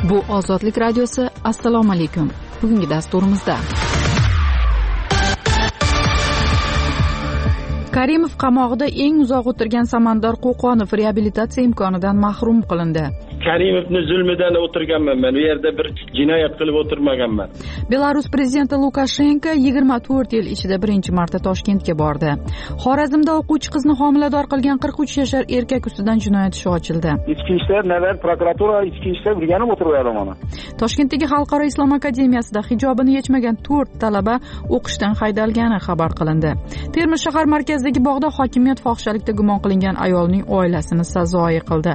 Bu Ozodlik radiosi. Assalomu alaykum. Bugungi dasturimizda Karimov qamoqda eng uzoq o'tirgan Samandar Qo'qonov reabilitatsiya imkonidan mahrum qilindi. Karimovni zulmidan o'tirganman men. U yerda bir jinoyat qilib o'tirmaganman. Belarus prezidenti Lukashenko 24 yil ichida birinchi marta Toshkentga bordi. Xorazmda o'quvchi qizni homilador qilgan 43 yashar erkak ustidan jinoyat ishi ochildi. Ichki ishlar, navbat prokuratura ichki ishlar o'rganib o'tiryapti mana. Toshkentdagi Xalqaro islom akademiyasida hijobini yechmagan 4 talaba o'qishdan haydalgani xabar qilindi. Termiz shahar markazidagi bog'da hokimiyat fohishalikda gumon qilingan ayolning oilasini sazoyi qildi.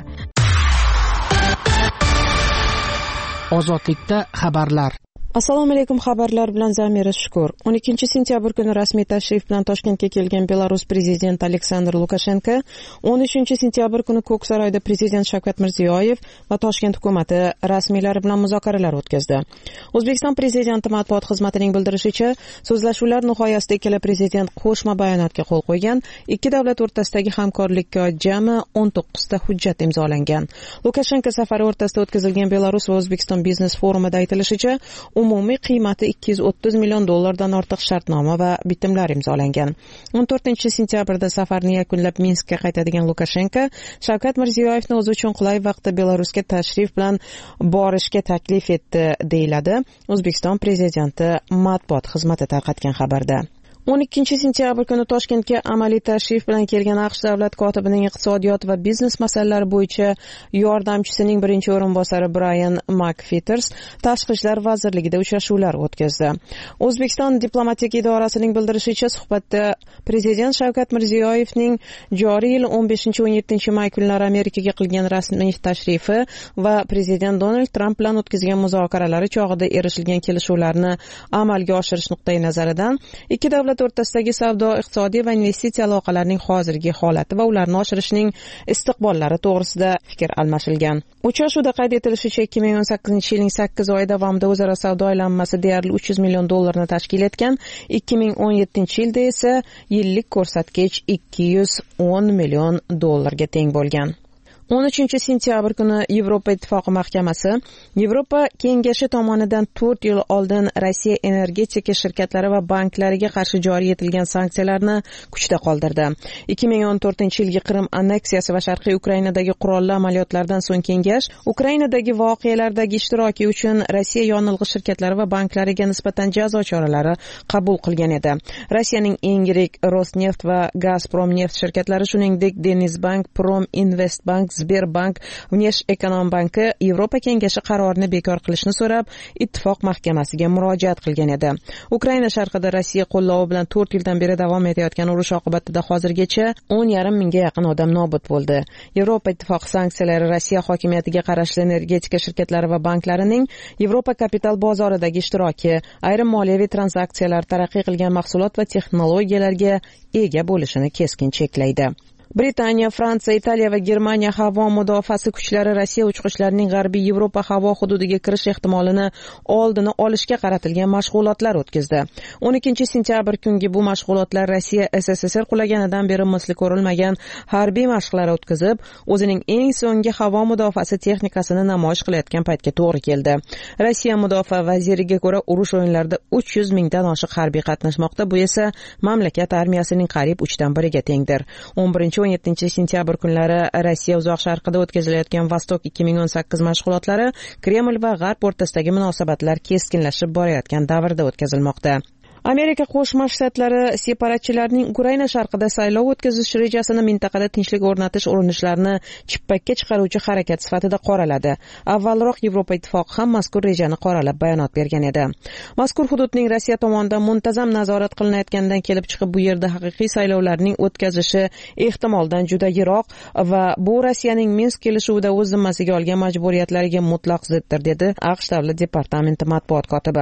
Ozodlikda xabarlar. Assalomu alaykum, xabarlar bilan Zamira Shukur. 12 sentyabr kuni rasmiy tashrif bilan Toshkentga kelgan Belarus prezidenti Aleksandr Lukashenko 13 sentyabr kuni Ko'ksaroyda prezident Shavkat Mirziyoyev va Toshkent hukumati rasmiylari bilan muzokaralar o'tkazdi. O'zbekiston prezidenti matbuot xizmatining bildirishicha, so'zlashuvlar nihoyasida ikkala prezident qo'shma bayonotga qo'l qo'ygan. Ikki davlat o'rtasidagi hamkorlikka jami 19 ta hujjat imzolangan. Lukashenko safari o'rtasida o'tkazilgan Belarus va O'zbekiston biznes forumida aytilishicha, umumiy qiymati $230 million dan ortiq shartnoma va bitimlar imzolangan. 14 sentyabrda safarni yakunlab Minskka qaytadigan Lukashenko Shavkat Mirziyoyevni o'zi uchun qulay vaqtda Belarusga tashrif bilan borishga taklif etdi, deyiladi O'zbekiston prezidenti matbuot xizmati tarqatgan xabarda. 12 sentyabr kuni Toshkentga amaliy tashrif bilan kelgan AQSh davlat kotibining iqtisodiyot va biznes masalalari bo'yicha yordamchisining birinchi o'rinbosari Brian McFeeters Tashqi ishlar vazirligida uchrashuvlar o'tkazdi. O'zbekiston diplomatik idorasining bildirishicha, suhbatda prezident Shavkat Mirziyoyevning joriy yil 15-17 may kunlari Amerikaga qilgan rasmiy tashrifi va prezident Donald Tramp bilan o'tkazgan muzokaralari chog'ida erishilgan kelishuvlarni amalga oshirish nuqtai nazaridan ikki davlat o'rtasidagi savdo, iqtisodiy va investitsiya aloqalarining hozirgi holati va ularni oshirishning istiqbollari to'g'risida fikr almashilgan. Uchrashuvda qayd etilishicha, 2018 yilning 8 oyi davomida o'zaro savdo aylanmasi deyarli $300 million tashkil etgan. 2017 yilda esa yillik ko'rsatkich $210 million ga teng bo'lgan. 13 sentyabr kuni Yevropa Ittifoqi mahkamasi Yevropa kengashi tomonidan 4 yil oldin Rossiya energetika shirkatlari va banklariga qarshi joriy etilgan sanksiyalarni kuchda qoldirdi. 2014-yilgi Qrim anneksiyasi va Sharqiy Ukrainadagi qurolli amaliyotlardan so'ng kengash Ukrainadagi voqealardagi ishtiroki uchun Rossiya yonilg'i shirkatlari va banklariga nisbatan jazo choralari qabul qilgan edi. Rossiyaning eng yirik Rosneft va Gazpromneft shirkatlari, shuningdek Denizbank, Prominvestbank, Sberbank, Vneshekonombanki Yevropa kengashi qarorini bekor qilishni so'rab ittifoq mahkamasiga murojaat qilgan edi. Ukraina sharqida Rossiya qo'llovi bilan 4 yildan beri davom etayotgan urush oqibatida hozirgacha 10,5 mingga yaqin odam nobud bo'ldi. Yevropa ittifoqi sanksiyalari Rossiya hokimiyatiga qarashli energetika shirkatlari va banklarining Yevropa kapital bozoridagi ishtiroki, ayrim moliyaviy tranzaksiyalar, taraqqiy qilgan mahsulot va texnologiyalarga ega bo'lishini keskin cheklaydi. Britaniya, Fransiya, Italiya va Germaniya havo mudofaasi kuchlari Rossiya uchqishlarining G'arbiy Yevropa havo hududiga kirish ehtimolini oldini olishga qaratilgan mashg'ulotlar o'tkazdi. 12 sentyabr kungi bu mashg'ulotlar Rossiya SSSR qulaganidan beri misli ko'rilmagan harbiy mashqlar o'tkazib, o'zining eng so'nggi havo mudofaasi texnikasini namoyish qilayotgan paytga to'g'ri keldi. Rossiya mudofaa vaziriga ko'ra, urush o'yinlarida 300 mingdan oshiq harbiy qatnashmoqda. Bu esa mamlakat armiyasining qariyb 3dan 1iga tengdir. 11-17 sentyabr kunlari Rossiya uzoq sharqida o'tkazilayotgan Vostok 2018 mashg'ulotlari Kreml va G'arb o'rtasidagi munosabatlar keskinlashib borayotgan davrda o'tkazilmoqda. Amerika Qo'shma Shtatlari separatchilarning Ukraina sharqida saylov o'tkazish rejasini mintaqada tinchlik o'rnatish urinishlarini chippakka chiqaruvchi harakat sifatida qoraladi. Avvalroq Yevropa Ittifoqi ham mazkur rejani qoralab bayonot bergan edi. Mazkur hududning Rossiya tomonidan muntazam nazorat qilinayotganidan kelib chiqib, bu yerda haqiqiy saylovlarning o'tkazilishi ehtimoldan juda yiroq va bu Rossiyaning Minsk kelishuvida o'z zimmasiga olgan majburiyatlariga mutlaq ziddir, dedi AQSh davlat departamenti matbuot kotibi.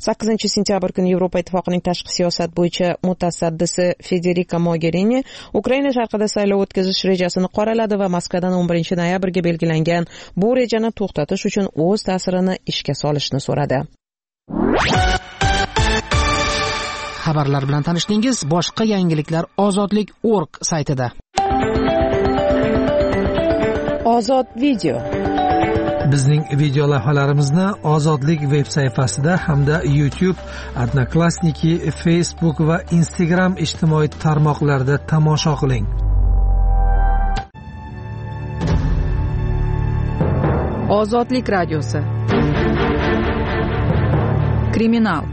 8 sentyabr kuni Yevropa Ittifoqi tashqi siyosat bo'yicha mutasaddisi Federica Mogherini Ukraina sharqida saylov o'tkazish rejasini qoraladi va Moskvadan 11 noyabrga belgilangan bu rejani to'xtatish uchun o'z ta'sirini ishga solishni so'radi. Xabarlar bilan tanishdingiz. Boshqa yangiliklar ozodlik.org saytida. Ozod video. Bizning video lavhalarimizni Ozodlik veb sayfasida hamda YouTube, Odnoklassniki, Facebook va Instagram ijtimoiy tarmoqlarida tomosha qiling. Ozodlik radiosi. Kriminal.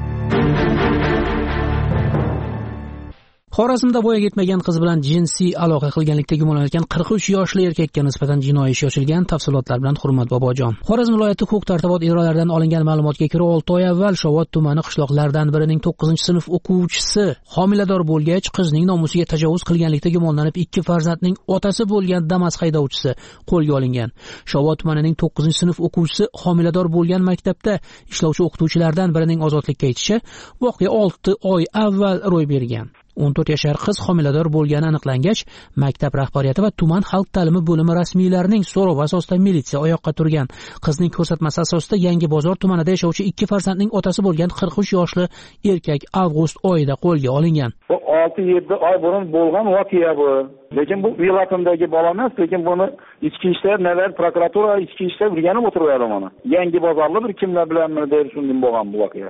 Xorazmda voyaga yetmagan qiz bilan jinsiy aloqa qilganlikda gumonlanayotgan 43 yoshli erkakka nisbatan jinoiy ish ochilgan. Tafsilotlar bilan Hurmat Bobojon. Xorazm viloyati huquq-tartibot idoralaridan olingan ma'lumotga ko'ra 6 oy avval Shovot tumani qishloqlaridan birining 9-sinf o'quvchisi homilador bo'lgach, qizning nomusiga tajovuz qilganlikda gumonlanib 2 farzandning otasi bo'lgan Damas haydovchisi qo'lga olingan. Shovot tumanining 9-sinf o'quvchisi homilador bo'lgan maktabda ishlovchi o'qituvchilardan birining ozodlikka ketishi voqea 6 oy avval ro'y bergan. 14 yashar qiz homilador bo'lgani aniqlangach, maktab rahbariyati va tuman xalq ta'limi bo'limi rasmiylarining so'rovi asosida militsiya oyoqqa turgan. Qizning ko'rsatmasi asosida Yangi Bozor tumanida yashovchi 2 farzandning otasi bo'lgan 43 yoshli erkak avgust oyida qo'lga olingan. 6-7 oy burun bo'lgan voqea bu. Lekin bu viloyatdagi bola emas, lekin buni ichki ishlar, nelar prokuratura ichki ishlar o'rganib o'tiradi mana. Yangi Bozorli bir kimlar bilanmi deb shunday bo'lgan bu voqea.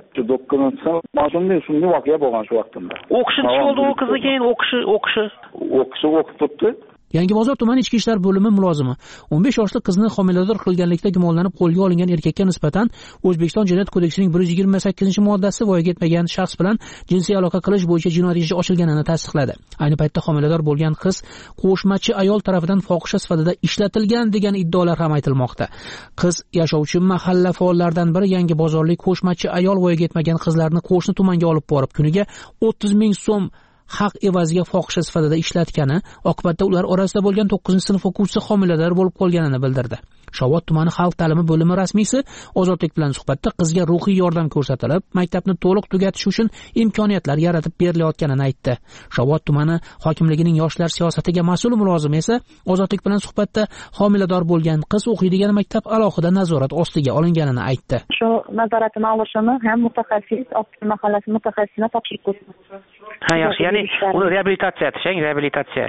9-sinf voqea bo'lgan shu vaqtda. O'qishi oldi u qizni keyin o'qishi o'qib turibdi. Yangi Bozor tumani ichki ishlar bo'limi mulozimi 15 yoshli qizni homilador qilganlikda gumonlanib qo'lga olingan erkakka nisbatan O'zbekiston Jinoyat kodeksining 128-moddasi voyaga yetmagan shaxs bilan jinsiy aloqa qilish bo'yicha jinoiy ish ochilganini tasdiqladi. Ayni paytda homilador bo'lgan qiz qo'shmachi ayol tomonidan fohisha sifatida ishlatilgan degan iddaolar ham aytilmoqda. Qiz yashovchi mahalla faollaridan biri Yangi Bozorlik qo'shmachi ayol voyaga yetmagan qizlarni qo'shni tumanga olib borib, kuniga 30 ming so'm haq evaziga fohisha sifatida ishlatgani, oqibatda ular orasida bo'lgan 9-sinf o'quvchisi homilador bo'lib qolganini bildirdi. Shovot tumani xalq ta'limi bo'limi rasmiysi Ozodlik bilan suhbatda qizga ruhiy yordam ko'rsatilib, maktabni to'liq tugatish uchun imkoniyatlar yaratib berilayotganini aytdi. Shovot tumani hokimligining yoshlar siyosatiga mas'ul mulozimi esa Ozodlik bilan suhbatda homilador bo'lgan qiz o'qiydigan maktab alohida nazorat ostiga olinganini aytdi. Shu nazoratni olishini ham mutaxassis, Oqsuv mahallasi mutaxassisina topshirib qo'ydi. Ha, yaxshi. Ya'ni uni reabilitatsiya etishing, reabilitatsiya.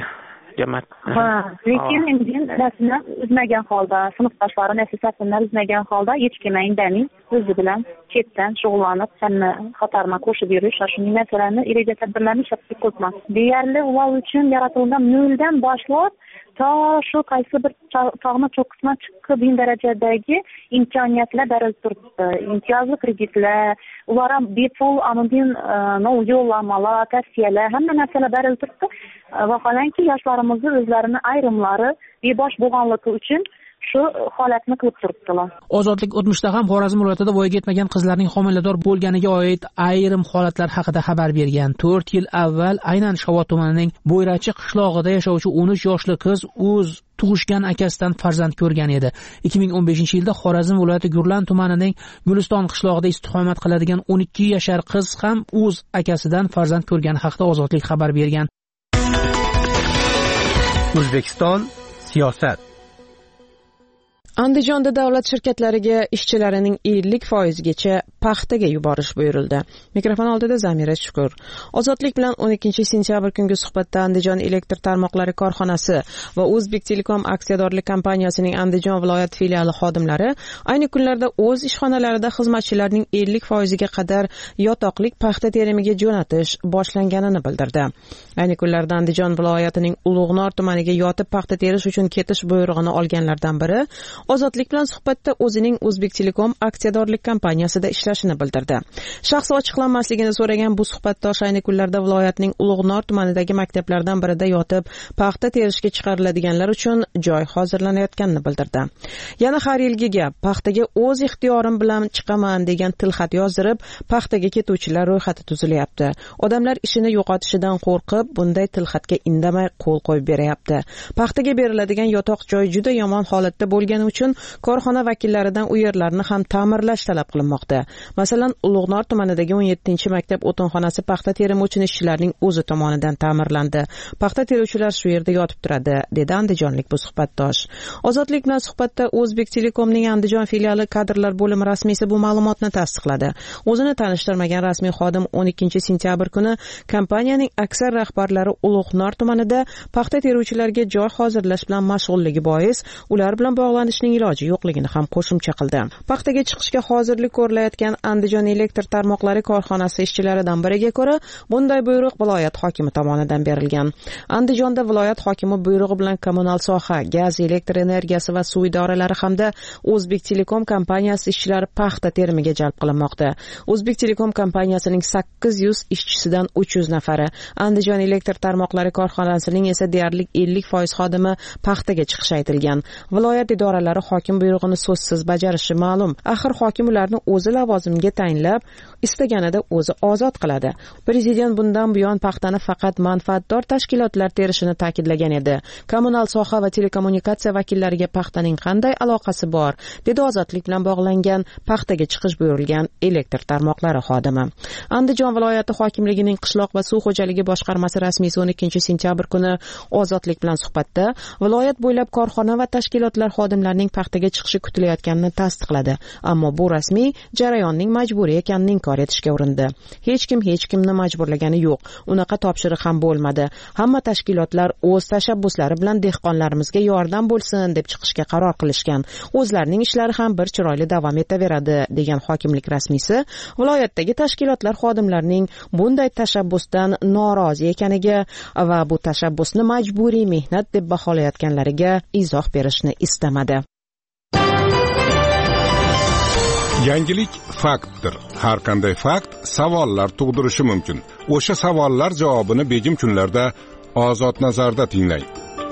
Lekin endi rasmdan uzmagan holda, sinfdoshlarini asosatini uzmagan holda hech kim indamay o'zi bilan chetdan shug'ullanib, sanni xatarma qo'shib yurish, shunday narsalarni iroda tadbirlarni ishlab ko'rmoq. Deyarli ular uchun yaratilgan noldan boshlab to shu qaysi bir tog'ni cho'qqisidan chiqib darajadagi imkoniyatlar berilib turibdi. Imtiyozli kreditlar, ular ham bepul anonim yo'llanmalar, tavsiyalar, hamma narsalar berilib turibdi. Vaholanki yoshlarimizni o'zlarini ayrimlari bebosh bo'lganligi uchun shu holatni qilib turibdilar. Ozodlik o'tmishda ham Xorazm viloyatida voyaga yetmagan qizlarning homilador bo'lganiga oid ayrim holatlar haqida xabar bergan. 4 yil avval aynan Shovot tumanining Bo'yrachi qishlog'ida yashovchi 13 yoshli qiz o'z tug'ishgan akasidan farzand ko'rgan edi. 2015-yilda Xorazm viloyati Gurlan tumanining Guliston qishlog'ida istiqomat qiladigan 12 yashar qiz ham o'z akasidan farzand ko'rgani haqida Ozodlik xabar bergan. O'zbekiston siyosat. Andijonda davlat shirkatlariga ishchilarining 50%gacha paxtaga yuborish buyurildi. Mikrofon oldida Zamira Shukur. Ozodlik bilan 12-sentyabr kungi suhbatda Andijon elektr tarmoqlari korxonasi va O'zbek Telekom aksiyadorlik kompaniyasining Andijon viloyat filiali xodimlari ayni kunlarda o'z ishxonalarida xizmatchilarning 50%ga qadar yotoqlik paxta terimiga jo'natish boshlanganini bildirdi. Ayni kunlarda Andijon viloyatining Ulug'nor tumaniga yotib paxta terish uchun ketish buyrug'ini olganlardan biri Ozodlik bilan suhbatda o'zining O'zbek Telekom aksiyadorlik kompaniyasida ishlashini bildirdi. Shaxsi ochiqlanmasligini so'ragan bu suhbatdosh ayni kunlarda viloyatning Ulug'nor tumanidagi maktablardan birida yotib paxta terishga chiqariladiganlar uchun joy hozirlanayotganini bildirdi. Yana har yilgi gap, paxtaga o'z ixtiyorim bilan chiqaman degan tilxat yozdirib, paxtaga ketuvchilar ro'yxati tuzilyapti. Odamlar ishini yo'qotishidan qo'rqib, bunday tilxatga indamay qo'l qo'yib beryapti. Paxtaga beriladigan yotoq joy juda yomon holatda bo'lgani uchun korxona vakillaridan u yerlarni ham ta'mirlash talab qilinmoqda. Masalan, Ulug'nor tumanidagi 17-maktab o'tinxonasi paxta terimi uchun ishchilarning o'zi tomonidan ta'mirlandi. Paxta teruvchilar shu yerda yotib turadi, dedi andijonlik bu suhbatdosh. Ozodlik bilan suhbatda O'zbek Telekomning Andijon filiali kadrlar bo'limi rasmiysi bu ma'lumotni tasdiqladi. O'zini tanishtirmagan rasmiy xodim 12-sentyabr kuni kompaniyaning aksar rahbarlari Ulug'nor tumanida paxta teruvchilarga joy hozirlash bilan mashg'ulligi bois ular bilan bog'lanishni chiqishning iloji yo'qligini ham qo'shimcha qildi. Paxtaga chiqishga hozirlik ko'rilayotgan Andijon elektr tarmoqlari korxonasi ishchilaridan biriga ko'ra, bunday buyruq viloyat hokimi tomonidan berilgan. Andijonda viloyat hokimi buyrug'i bilan kommunal soha, gaz, elektr energiyasi va suv idoralari hamda O'zbek Telekom kompaniyasi ishchilari paxta terimiga jalb qilinmoqda. O'zbek Telekom kompaniyasining 800 ishchisidan 300 nafari, Andijon elektr tarmoqlari korxonasining esa deyarli 50% xodimi paxtaga chiqishi aytilgan. Viloyat idoralari hokim buyrug'ini so'zsiz bajarishi ma'lum. Axir hokim ularni o'zi lavozimga tayinlab, istaganida o'zi ozod qiladi. Prezident bundan buyon paxtani faqat manfaatdor tashkilotlar terishini ta'kidlagan edi. Kommunal soha va telekommunikatsiya vakillariga paxtaning qanday aloqasi bor? Dedi ozodlik bilan bog'langan paxtaga chiqish buyurilgan elektr tarmoqlari xodimi. Andijon viloyati hokimligining qishloq va suv xo'jaligi boshqarmasi rasmiysi 12-sentyabr kuni ozodlik bilan suhbatda viloyat bo'ylab korxona va tashkilotlar xodimlarining paxtaga chiqishi kutilayotganini tasdiqladi. Ammo bu rasmiy jarayonning majburiy ekanini inkor etishga urindi. Hech kimni majburlagani yo'q. Unaqa topshiriq ham bo'lmadi. Hamma tashkilotlar o'z tashabbuslari bilan dehqonlarimizga yordam bo'lsin deb chiqishga qaror qilishgan. O'zlarining ishlari ham bir chiroyli davom etaveradi, degan hokimlik rasmiysi viloyatdagi tashkilotlar xodimlarining bunday tashabbusdan norozi ekaniga va bu tashabbusni majburiy mehnat deb baholayotganlariga izoh berishni istamadi. Yangilik faktdir. Har qanday fakt savollar tug'dirishi mumkin. O'sha savollar javobini begim kunlarda Ozod nazarda tinglang.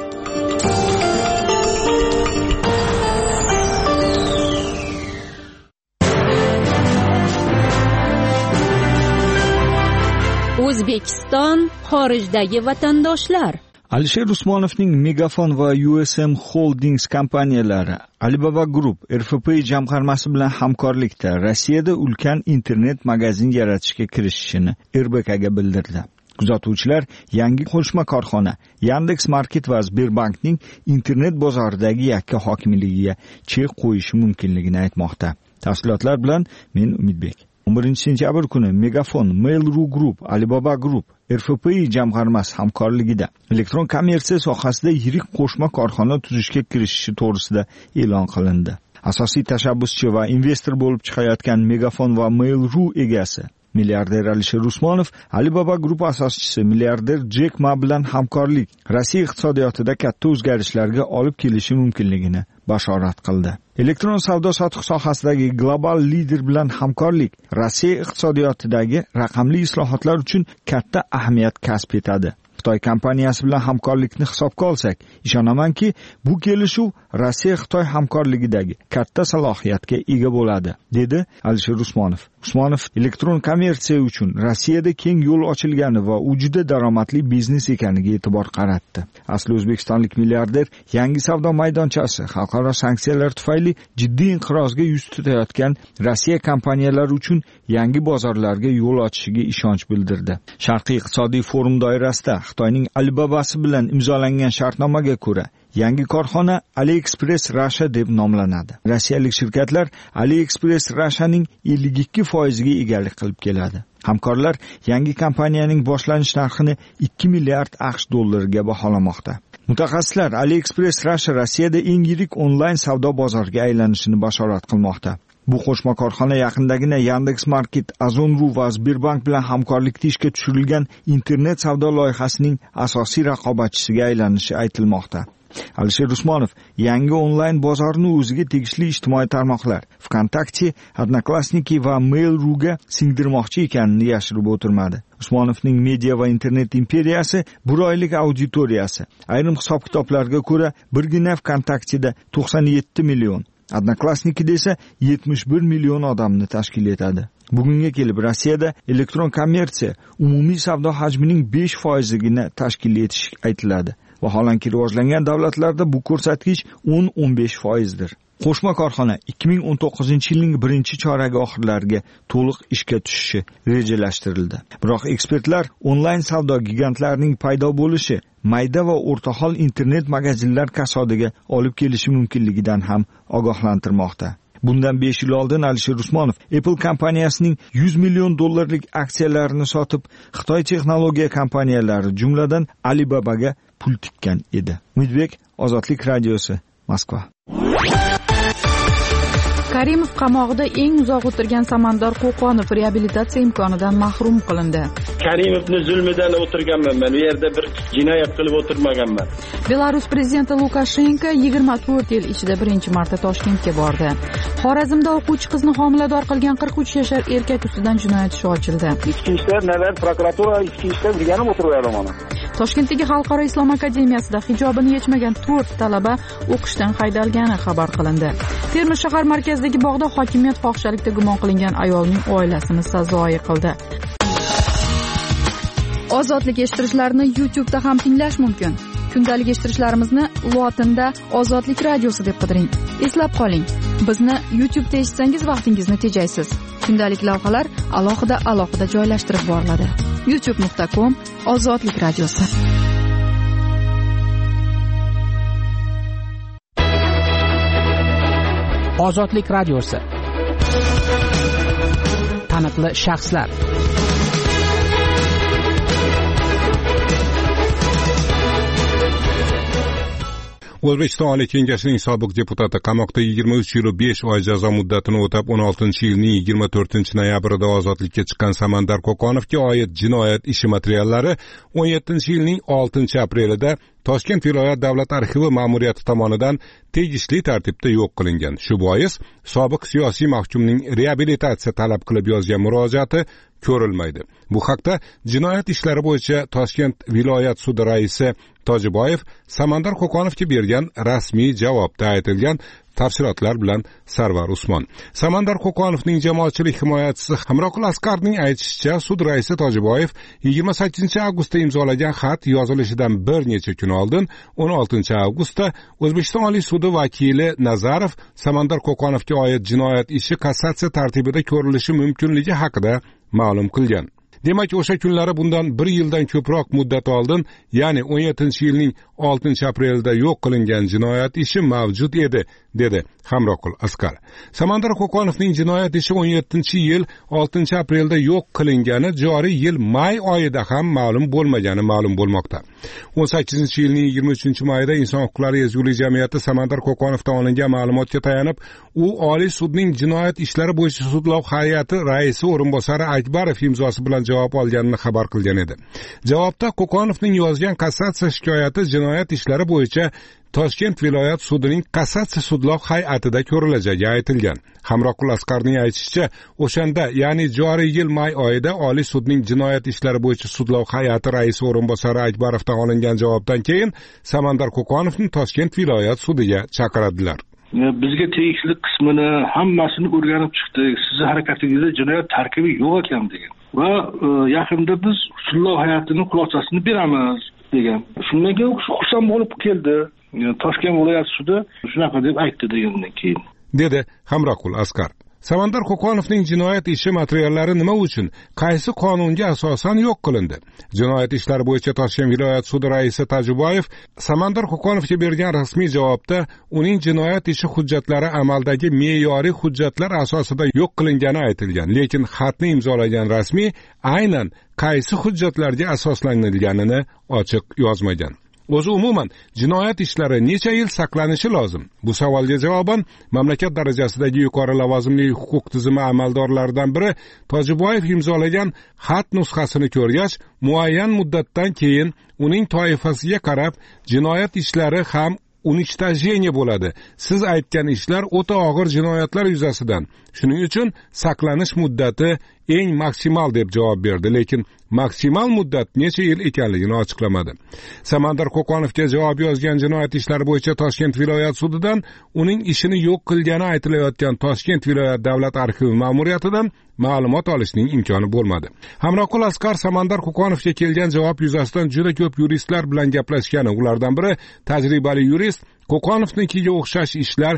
O'zbekiston xorijdagi vatandoshlar. Alisher Usmonovning Megafon va USM Holdings kompaniyalari Alibaba Group RFP jamg'armasi bilan hamkorlikda Rossiyada ulkan internet magazin yaratishga kirishishini RBKga bildirdi. Kuzatuvchilar yangi qo'shma korxona Yandex Market va Sberbankning internet bozoridagi yakka hokimligiga chek qo'yishi mumkinligini aytmoqda. Tafsilotlar bilan men Umidbek. 11-sentyabr kuni Megafon, Mail.ru Group, Alibaba Group, RFP jamg'armasi hamkorligida elektron kommersiya sohasida yirik qo'shma korxona tuzishga kirishishi to'g'risida e'lon qilindi. Asosiy tashabbuschi va investor bo'lib chiqayotgan Megafon va Mail.ru egasi milliarder Alisher Usmonov Alibaba Group asoschisi milliarder Jack Ma bilan hamkorlik Rossiya iqtisodiyotida katta o'zgarishlarga olib kelishi mumkinligini bashorat qildi. Elektron savdo-sotiq sohasidagi global lider bilan hamkorlik Rossiya iqtisodiyotidagi raqamli islohotlar uchun katta ahamiyat kasb etadi. Xitoy kompaniyasi bilan hamkorlikni hisobga olsak, ishonamanki, bu kelishuv Rossiya-Xitoy hamkorligidagi katta salohiyatga ega bo'ladi, dedi Alisher Usmonov. Usmonov elektron kommersiya uchun Rossiyada keng yo'l ochilgani va u juda daromadli biznes ekaniga e'tibor qaratdi. Asli o'zbekistonlik milliarder yangi savdo maydonchasi xalqaro sanksiyalar tufayli jiddiy inqirozga yuz tutayotgan Rossiya kompaniyalari uchun yangi bozorlarga yo'l ochishiga ishonch bildirdi. Sharqiy iqtisodiy forum doirasida Xitoyning Alibabasi bilan imzolangan shartnomaga ko'ra yangi korxona AliExpress Russia deb nomlanadi. Rossiyalik shirkatlar AliExpress Russianing 52%ga egalik qilib keladi. Hamkorlar yangi kompaniyaning boshlanish narxini 2 milliard AQSh dollariga baholamoqda. Mutaxassislar AliExpress Russia Rossiyada eng yirik onlayn savdo bozoriga aylanishini bashorat qilmoqda. Bu qo'shma korxona yaqindagina Yandex Market, Ozon.ru va Sberbank bilan hamkorlikda ishga tushirilgan internet savdo loyihasining asosiy raqobatchisiga aylanishi aytilmoqda. Alisher Usmonov yangi onlayn bozorni o'ziga tegishli ijtimoiy tarmoqlar VKontakte, Odnoklassniki va Mail.ru'ga singdirmoqchi ekanini yashirib o'tirmadi. Usmonovning media va internet imperiyasi bir oylik auditoriyasi ayrim hisob-kitoblarga ko'ra birgina VKontakteda 97 million, Odnoklassnikida esa 71 million odamni tashkil etadi. Bugunga kelib Rossiyada elektron kommersiya umumiy savdo hajmining 5%gina tashkil etishi aytiladi. Vaholanki rivojlangan davlatlarda bu ko'rsatkich 10-15%dir. Qo'shma korxona 2019-yilning birinchi choragi oxirlariga to'liq ishga tushishi rejalashtirildi. Biroq ekspertlar onlayn savdo gigantlarining paydo bo'lishi mayda va o'rtahol internet magazinlar kasodiga olib kelishi mumkinligidan ham ogohlantirmoqda. Bundan 5 yil oldin Alisher Usmonov Apple kompaniyasining 100 million dollarlik aksiyalarini sotib, Xitoy texnologiya kompaniyalari, jumladan Alibabaga pul tikkan edi. Umidbek, Ozodlik radiosi, Moskva. Karimov qamoqda eng uzoq o'tirgan Samandar Qo'qonov reabilitatsiya imkonidan mahrum qilindi. Karimovni zulmidan o'tirganman men. U yerda bir jinoyat qilib o'tirmaganman. Belarus prezidenti Lukashenko 24 yil ichida birinchi marta Toshkentga bordi. Xorazmda o'quvchi qizni homilador qilgan 43 yashar erkak ustidan jinoyat ishi ochildi. Ichki ishlar, navbat prokuratura, ichki ishlar birgalikda o'tiradi mana. Toshkentdagi Xalqaro islom akademiyasida hijobini yechmagan 4 talaba o'qishdan haydalgani xabar qilindi. Termiz shahar markazidagi bog'da hokimiyat fohishalikda gumon qilingan ayolning oilasini sazoyi qildi. Ozodlik eshittirishlarni YouTube'da ham tinglash mumkin. Kundalik eshittirishlarimizni lotinda Ozodlik radiosi deb qidiring. Eslab qoling, bizni YouTube'da eshitsangiz vaqtingizni tejaysiz. Kundalik lavhalar alohida joylashtirib boriladi. youtube.com/Ozodlik radiosi. Ozodlik radiosi. Taniqli shaxslar. O'zbekiston Oliy Kengashining sobiq deputati qamoqda 23 yil 5 oy jazo muddatini o'tab 16-yilning 24-noyabrida ozodlikka chiqqan Samandar Qo'qonovga oid jinoyat ishi materiallari 17-yilning 6-aprelida Toshkent viloyat davlat arxivi ma'muriyati tomonidan tegishli tartibda yo'q qilingan. Shu bois sobiq siyosiy mahkumning reabilitatsiya talab qilib yozgan murojaati ko'rilmaydi. Bu haqda jinoyat ishlari bo'yicha Toshkent viloyat sudi raisi Tojiboyev Samandar Qo'qonovga bergan rasmiy javobda aytilgan. Tafsilotlar bilan Sarvar Usmon. Samandar Qo'qonovning jamoatchilik himoyachisi Hamroqul Asqarning aytishicha, sud raisi Tojiboyev 28-avgustda imzolagan xat yozilishidan bir necha kun oldin 16-avgustda O'zbekiston Oliy sudi vakili Nazarov Samandar Qo'qonovga oid jinoyat ishi kassatsiya tartibida ko'rilishi mumkinligi haqida ma'lum qilgan. Demak, o'sha kunlari bundan 1 yildan ko'proq muddat oldin, ya'ni 17-yilning 6-aprelida yo'q qilingan jinoyat ishi mavjud edi, dedi Hamroqul Asqar. Samandar Qo'qonovning jinoyat ishi 17-yil 6-aprelda yo'q qilingani joriy yil may oyida ham ma'lum bo'lmagani ma'lum bo'lmoqda. 18-yilning 23-mayida Inson huquqlari ezgulik jamiyati Samandar Qo'qonovdan olingan ma'lumotga tayanib, u Oliy sudning jinoyat ishlari bo'yicha sudlov hay'ati raisi o'rinbosari Akbarov imzosi bilan javob olganini xabar qilgan edi. Javobda Qo'qonovning yozgan kassatsiya shikoyati jinoyat ishlari bo'yicha Toshkent viloyat sudining kassatsiya sudlov hay'atida ko'rilajagi aytilgan. Hamroqul Asqarning aytishicha, o'shanda, ya'ni joriy yil may oyida Oliy sudning jinoyat ishlari bo'yicha sudlov hay'ati raisi o'rinbosari Akbarovdan olingan javobdan keyin Samandar Qo'qonovni Toshkent viloyat sudiga chaqiradilar. Bizga tegishli qismini hammasini o'rganib chiqdik. Sizning harakatingizda jinoyat tarkibi yo'q ekan degan. Va yaqinda biz sudlov hay'atining xulosasini beramiz degan. Shundan keyin xursand bo'lib keldi. Toshkent viloyat sudi shunaqa deb aytdi degandan keyin, dedi Hamroqul Asqar. Samandar Qo'qonovning jinoyat ishi materiallari nima uchun, qaysi qonunga asosan yo'q qilindi? Jinoyat ishlari bo'yicha Toshkent viloyat sudi raisi Tojiboyev Samandar Qo'qonovga bergan rasmiy javobda uning jinoyat ishi hujjatlari amaldagi me'yoriy hujjatlar asosida yo'q qilingani aytilgan, lekin xatni imzolagan rasmiy aynan qaysi hujjatlarga asoslanganini ochiq yozmagan. O'zi umuman jinoyat ishlari necha yil saqlanishi lozim? Bu savolga javoban mamlakat darajasidagi yuqori lavozimli huquq tizimi amaldorlaridan biri Tojiboyev imzolagan xat nusxasini ko'rgach, muayyan muddatdan keyin uning toifasiga qarab jinoyat ishlari ham unичтожение bo'ladi. Siz aytgan ishlar o'ta og'ir jinoyatlar yuzasidan. Shuning uchun saqlanish muddati eng maksimal deb javob berdi, lekin maksimal muddat necha yil ekanligini ochiqlamadi. Samandar Qo'qonovga javob yozgan jinoyat ishlari bo'yicha Toshkent viloyat sudidan uning ishini yo'q qilgani aytilayotgan Toshkent viloyat davlat arxivi ma'muriyatidan ma'lumot olishning imkoni bo'lmadi. Hamroqul Asqar Samandar Qo'qonovga kelgan javob yuzasidan juda ko'p yuristlar bilan gaplashgan. Ulardan biri tajribali yurist Qo'qonovnikiga o'xshash ishlar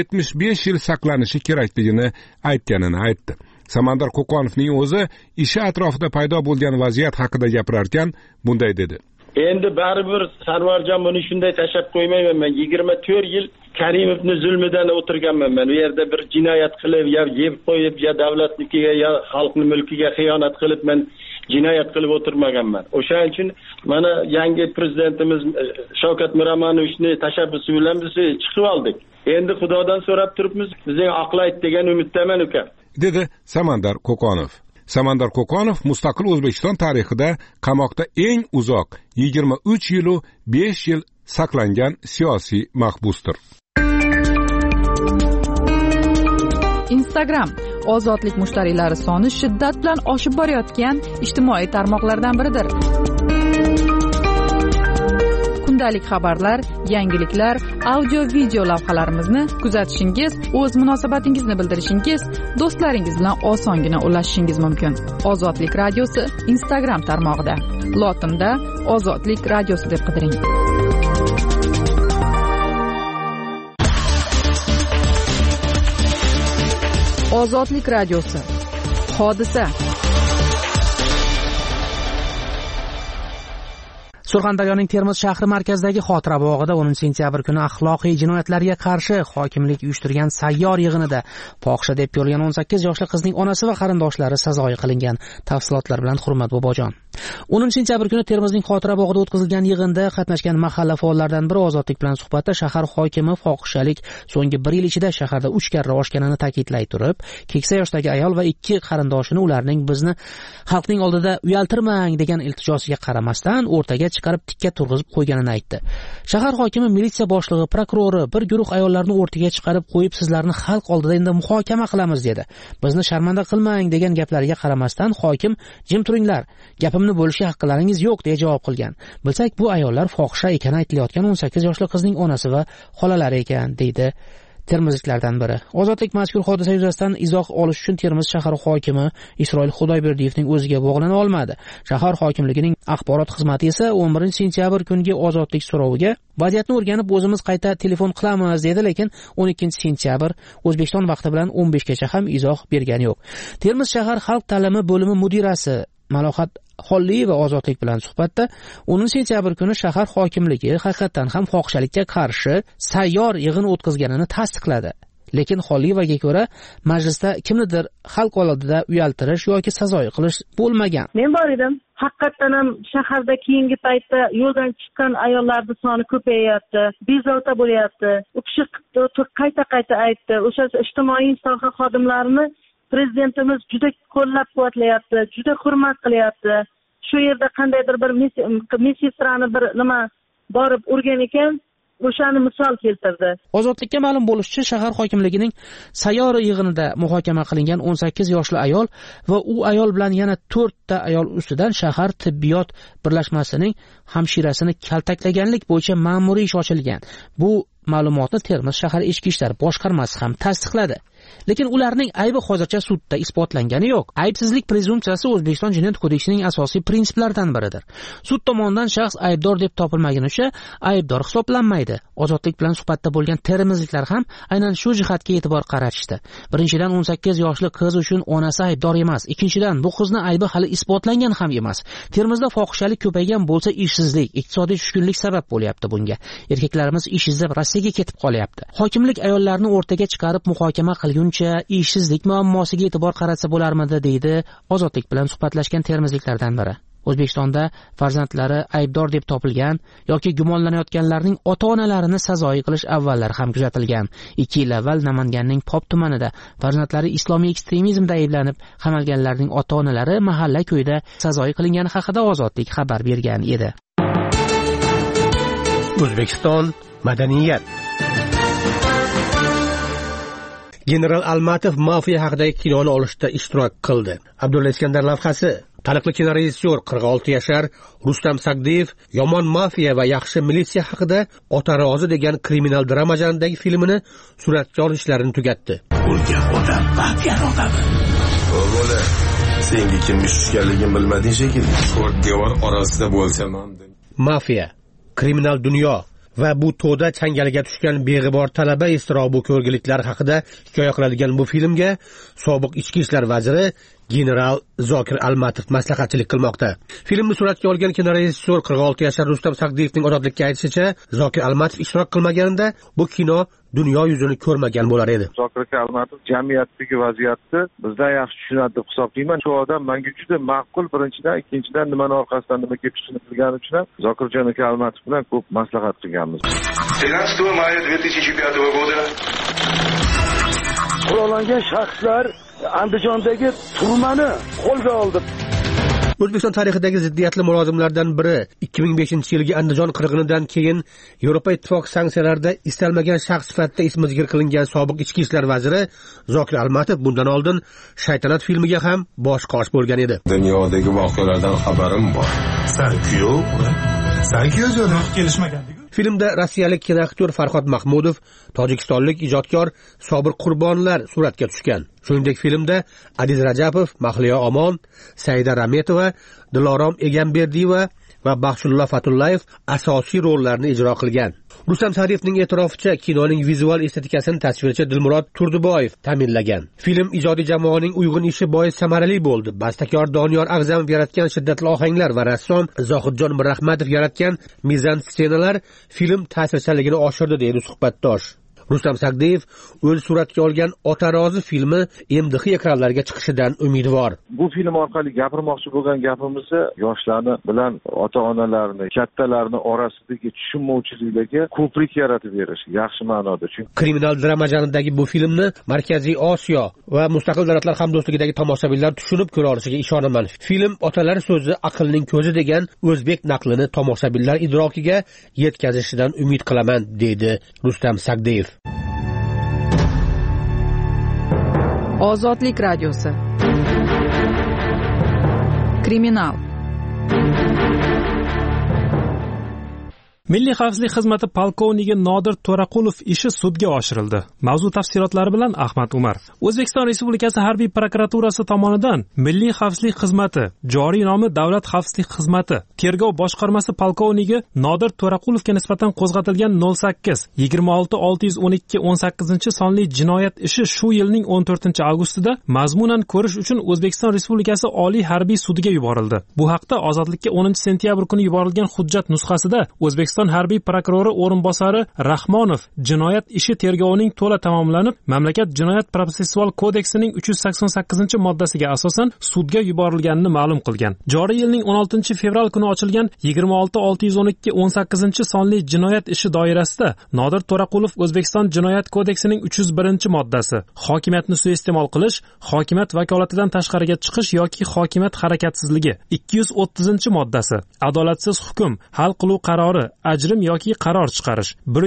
75 yil saqlanishi kerakligini aytganini aytdi. Samandar Qo'qonovning o'zi ishi atrofida paydo bo'lgan vaziyat haqida gapirarkan bunday dedi. Endi baribir Sarvarjon buni shunday tashab qo'ymayman. Men 24 yil Karimovning zulmidan o'tirganman. Men u yerda bir jinoyat qilib, yo yeb qo'yib, yo davlatnikiga, yo xalqning mulkiga xiyonat qilib men jinoyat qilib o'tirmaganman. O'shaning uchun mana yangi prezidentimiz Shavkat Miromonovichni tashabbusi bilan biz chiqib oldik. Endi Xudodan so'rab turibmiz, bizga aqlayt degan umiddaman uka, dedi Samandar Qo'qonov. Samandar Qo'qonov mustaqil O'zbekiston tarixida qamoqda eng uzoq 23 yil 5 yil saqlangan siyosiy mahbusdir. Instagram ozodlik mushtariylari soni shiddat bilan oshib borayotgan ijtimoiy tarmoqlardan biridir. Kundalik xabarlar, yangiliklar, audio-video lavhalarimizni kuzatishingiz, o'z munosabatingizni bildirishingiz, do'stlaringiz bilan osongina ulashishingiz mumkin. Ozodlik radiosi Instagram tarmog'ida. Lotinda Ozodlik radiosi deb qidiring. Ozodlik radiosi. Hodisa. Surxondaryoning Termiz shahri markazidagi Xotira bog'ida 10 sentyabr kuni axloqiy jinoyatlarga qarshi hokimlik uyushtirgan sayyor yig'inida fohisha deb ko'rilgan 18 yoshli qizning onasi va qarindoshlari sazoyi qilingan. Tafsilotlar bilan Hurmat Bobojon. 10 sentyabr kuni Termizning Xotira bog'ida o'tkazilgan yig'inda qatnashgan mahalla faollaridan biri Ozodlik bilan suhbatda shahar hokimi fohishalik so'nggi 1 yil ichida shaharda 3 karra oshganini ta'kidlay turib, keksa yoshdagi ayol va 2 qarindoshini ularning bizni xalqning oldida uyaltirmang degan iltijosiga qaramasdan o'rtaga chiqarib tikka turg'izib qo'yganini aytdi. Shahar hokimi, militsiya boshlig'i, prokurori bir guruh ayollarni o'rtaga chiqarib qo'yib, sizlarni xalq oldida endi muhokama qilamiz dedi. Bizni sharmanda qilmang degan gaplariga qaramasdan hokim jim turinglar, gapimni bo'lishga haqqingiz yo'q deya javob qilgan. Bilsak, bu ayollar fohisha ekani aytilayotgan 18 yoshli qizning onasi va xolalari ekan, deydi termizliklardan biri. Ozodlik mazkur hodisa yuzasidan izoh olish uchun Termiz shahar hokimi Isroil Xudoyberdiyevning o'ziga bog'lana olmadi. Shahar hokimligining axborot xizmati esa 11 sentyabr kungi ozodlik so'roviga vaziyatni o'rganib o'zimiz qayta telefon qilamiz dedi, lekin 12 sentyabr O'zbekiston vaqti bilan 15 gacha ham izoh bergani yo'q. Termiz shahar xalq ta'limi bo'limi mudirasi Malohat Xolliyeva Ozodlik bilan suhbatda 10 sentyabr kuni shahar hokimligi haqiqatan ham fohishalikka qarshi sayyor yig'in o'tkazganini tasdiqladi. Lekin Xolliyevaga ko'ra majlisda kimnidir xalq oldida uyaltirish yoki sazoyi qilish bo'lmagan. Men bor edim. Haqiqatan ham shaharda keyingi paytda yo'ldan chiqqan ayollarning soni ko'payyapti, bezovta bo'lyapti. U kishi qayta aytdi. O'sha ijtimoiy soha xodimlarini prezidentimiz juda qo'llab-quvvatlayapti, juda hurmat qilyapti. Shu yerda qandaydir bir ministrani bir nima borib urgan ekan, o'shani misol keltirdi. Ozodlikka ma'lum bo'lishicha, shahar hokimligining sayyor yig'inida muhokama qilingan 18 yoshli ayol va u ayol bilan yana 4 ta ayol ustidan shahar tibbiyot birlashmasining hamshirasini kaltaklaganlik bo'yicha ma'muriy ish ochilgan. Bu ma'lumotni Termiz shahar ichki ishlar boshqarmasi ham tasdiqladi. Lekin ularning aybi hozircha sudda isbotlangani yo'q. Aybsizlik prezumpsiyasi O'zbekiston Jinoyat kodeksining asosiy prinsiplaridan biridir. Sud tomonidan shaxs aybdor deb topilmagunicha aybdor hisoblanmaydi. Ozodlik bilan suhbatda bo'lgan termizliklar ham aynan shu jihatga e'tibor qaratishdi. Birinchidan, 18 yoshli qiz uchun onasi aybdor emas. Ikkinchidan, bu qizni aybi hali isbotlangan ham emas. Termizda fohishalik ko'paygan bo'lsa, ishsizlik, iqtisodiy tushkunlik sabab bo'lyapti bunga. Erkaklarimiz ish izlab Rossiyaga ketib qolyapti. Hokimlik ayollarni o'rtaga chiqarib muhokama qilguncha ishsizlik muammosiga e'tibor qaratsa bo'larmidi, deydi Ozodlik bilan suhbatlashgan termizliklardan biri. O'zbekistonda farzandlari aybdor deb topilgan yoki gumonlanayotganlarning ota-onalarini sazoyi qilish avvallari ham kuzatilgan. 2 yil avval Namanganning Pop tumanida farzandlari islomiy ekstremizmda ayblanib qamalganlarning ota-onalari mahalla ko'yida sazoyi qilingani haqida Ozodlik xabar bergan edi. O'zbekiston madaniyat. General Almatov mafiya haqidagi kinoni olishda ishtirok qildi. Abdulla Iskandar lavhasi. Taniqli kinorejissyor 46 yashar Rustam Sagdiyev Yomon mafiya va yaxshi militsiya haqida Ota rozi degan kriminal drama janridagi filmini suratga olish ishlarini tugatdi. O'lgan odam mafiya odami. O'g'li, senga kim tushganligini bilmading shekilli. To'rt devor orasida bo'lsam ham. Mafiya, kriminal dunyo va bu to'da changaliga tushgan beg'ibor talaba iztirobi ko'rgiliklar haqida hikoya qiladigan bu filmga sobiq ichki ishlar vaziri general Zokir Almatov maslahatchilik qilmoqda. Filmni suratga olgan kinorejissyor 46 yashar Rustam Sagdiyevning ozodlikka aytishicha, Zokir Almatov ishtirok qilmaganida bu kino dunyo yuzini ko'rmagan bo'lar edi. Zokir Almatov jamiyatdagi vaziyatni bizdan yaxshi tushunadi deb hisoblayman. Shu odam menga juda ma'qul, birinchidan, ikkinchidan nimani orqasidan nima kelib chiqishini bilgani uchun ham Zokirjon aka Almatov bilan ko'p maslahat qilganmiz. 13 мая 2005 года qurollangan shaxslar Andijondagi turmani qo'lga oldi. O'zbekiston tarixidagi ziddiyatli mulozimlardan biri 2005-yilgi Andijon qirg'inidan keyin Yevropa Ittifoqi sanksiyalarida istalmagan shaxs sifatida ismi zikr qilingan sobiq ichki ishlar vaziri Zokir Almatov bundan oldin Shaytanat filmiga ham bosh qosh bo'lgan edi. Dunyodagi voqealardan xabarim bor. San kuyov kelishmagandik. Filmda rossiyalik kinoaktyor Farhod Mahmudov, tojikistonlik ijodkor Sobir Qurbonlar suratga tushgan. Shuningdek, filmda Adiz Rajapov, Mahliyo Omon, Saida Rametova, Dilorom Egamberdiyeva va Baxshullo Fatullayev asosiy rollarni ijro qilgan. Rustam Sagdiyevning e'tiroficha, kinoning vizual estetikasini tasvirchi Dilmurod Turduboyev ta'minlagan. Film ijodiy jamoaning uyg'un ishi bois samarali bo'ldi. Bastakor Doniyor Ag'zamov yaratgan shiddatli ohanglar va rassom Zohidjon Mirrahmatov yaratgan mizan ssenalar film ta'sirchanligini oshirdi, deydi suhbatdosh. Rustam Sagdiyev o'z suratga olgan Otarozi filmi MDH ekranlarga chiqishidan umidvor. Bu film orqali gapirmoqchi bo'lgan gapimizni yoshlarni bilan ota-onalarni, kattalarni orasidagi tushunmovchiliklarga ko'prik yaratib berish, yaxshi ma'noda. Chunki kriminal drama janridagi bu filmni Markaziy Osiyo va Mustaqil Davlatlar Hamdo'stligidagi tomoshabinlar tushunib ko'ra olishiga ishonaman. Film otalar so'zi aqlning ko'zi degan o'zbek naqlini tomoshabinlar idrokiga yetkazishidan umid qilaman, deydi Rustam Sagdiyev. Ozodlik radiosi. Kriminal. Milliy xavfsizlik xizmati polkovnigi Nodir To'raqulov ishi sudga oshirildi. Mavzu tafsilotlari bilan Ahmad Umar. O'zbekiston Respublikasi harbiy prokuraturasi tomonidan Milliy xavfsizlik xizmati, joriy nomi Davlat xavfsizlik xizmati, tergov boshqarmasi polkovnigi Nodir To'raqulovga nisbatan qo'zg'atilgan 08-26612-18 sonli jinoyat ishi shu yilning 14-avgustida mazmunan ko'rish uchun O'zbekiston Respublikasi Oliy harbiy sudiga yuborildi. Bu haqda Ozodlikka 10-sentyabr kuni yuborilgan hujjat nusxasida O'zbekiston harbiy prokurori o'rinbosari Rahmonov jinoyat ishi tergovining to'la tamomlanib, mamlakat jinoyat protsessual kodeksining 388-moddasiga asosan sudga yuborilganini ma'lum qilgan. Joriy yilning 16 fevral kuni ochilgan 26612-18 sonli jinoyat ishi doirasida Nodir To'raqulov O'zbekiston jinoyat kodeksining 301-moddasi hokimiyatni suiiste'mol qilish, hokimiyat vakolatidan tashqariga chiqish yoki hokimiyat harakatsizligi, 230-moddasi adolatsiz hukm, hal qiluv qarori, ajrim yoki qaror chiqarish,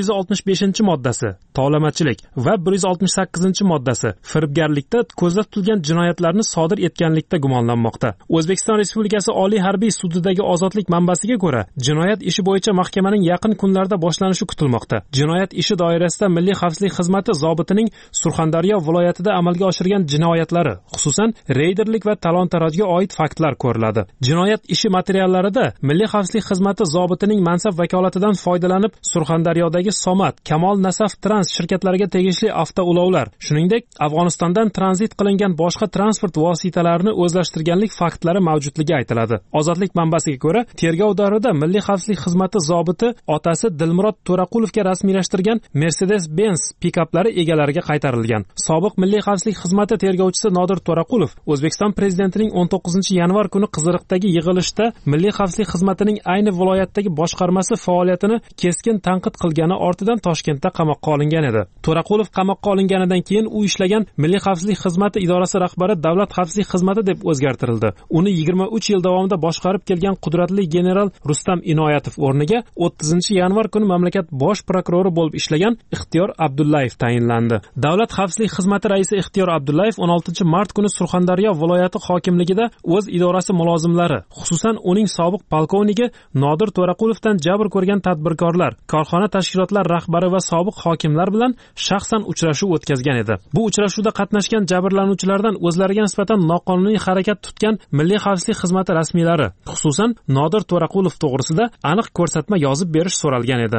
165-moddasi tovlamachilik va 168-moddasi firibgarlikda ko'zda tutilgan jinoyatlarni sodir etganlikda gumonlanmoqda. O'zbekiston Respublikasi Oliy harbiy sudidagi ozodlik manbasiga ko'ra, jinoyat ishi bo'yicha mahkamaning yaqin kunlarda boshlanishi kutilmoqda. Jinoyat ishi doirasida Milliy xavfsizlik xizmati zobitining Surxondaryo viloyatida amalga oshirgan jinoyatlari, xususan reyderlik va talon-tarojga oid faktlar ko'riladi. Jinoyat ishi materiallarida Milliy xavfsizlik xizmati zobitining mansab vakolatidan foydalanib Surxondaryodagi Somat, Kamol Nasaf Trans shirkatlariga tegishli avtoulovlar, shuningdek Afg'onistondan tranzit qilingan boshqa transport vositalarini o'zlashtirganlik faktlari mavjudligi aytiladi. Ozodlik manbasiga ko'ra, tergov davrida Milliy xavfsizlik xizmati zobiti otasi Dilmurod To'raqulovga rasmiylashtirgan Mercedes-Benz pikaplari egalariga qaytarilgan. Sobiq Milliy xavfsizlik xizmati tergovchisi Nodir To'raqulov O'zbekiston prezidentining 19-yanvar kuni Qiziriqdagi yig'ilishda Milliy xavfsizlik xizmatining ayni viloyatdagi boshqarmasi faoliyatini keskin tanqid qilgani ortidan Toshkentda qamoqqa olingan edi. To'raqulov qamoqqa olinganidan keyin u ishlagan Milliy xavfsizlik xizmati idorasi rahbari Davlat xavfsizlik xizmati deb o'zgartirildi. Uni 23 yil davomida boshqarib kelgan qudratli general Rustam Inoyatov o'rniga 30-yanvar kuni mamlakat bosh prokurori bo'lib ishlagan Ixtiyor Abdullayev tayinlandi. Davlat xavfsizlik xizmati raisi Ixtiyor Abdullayev 16-mart kuni Surxondaryo viloyati hokimligida o'z idorasi mulozimlari, xususan uning sobiq polkovnigi Nodir To'raqulovdan jabr ko'rgan tadbirkorlar, korxona tashkilotlar rahbari va sobiq hokimlar bilan shaxsan uchrashuv o'tkazgan edi. Bu uchrashuvda qatnashgan jabrlanuvchilardan o'zlariga nisbatan noqonuniy harakat tutgan Milliy xavfsizlik xizmati rasmiylari, xususan Nodir To'raqulov to'g'risida aniq ko'rsatma yozib berish so'ralgan edi.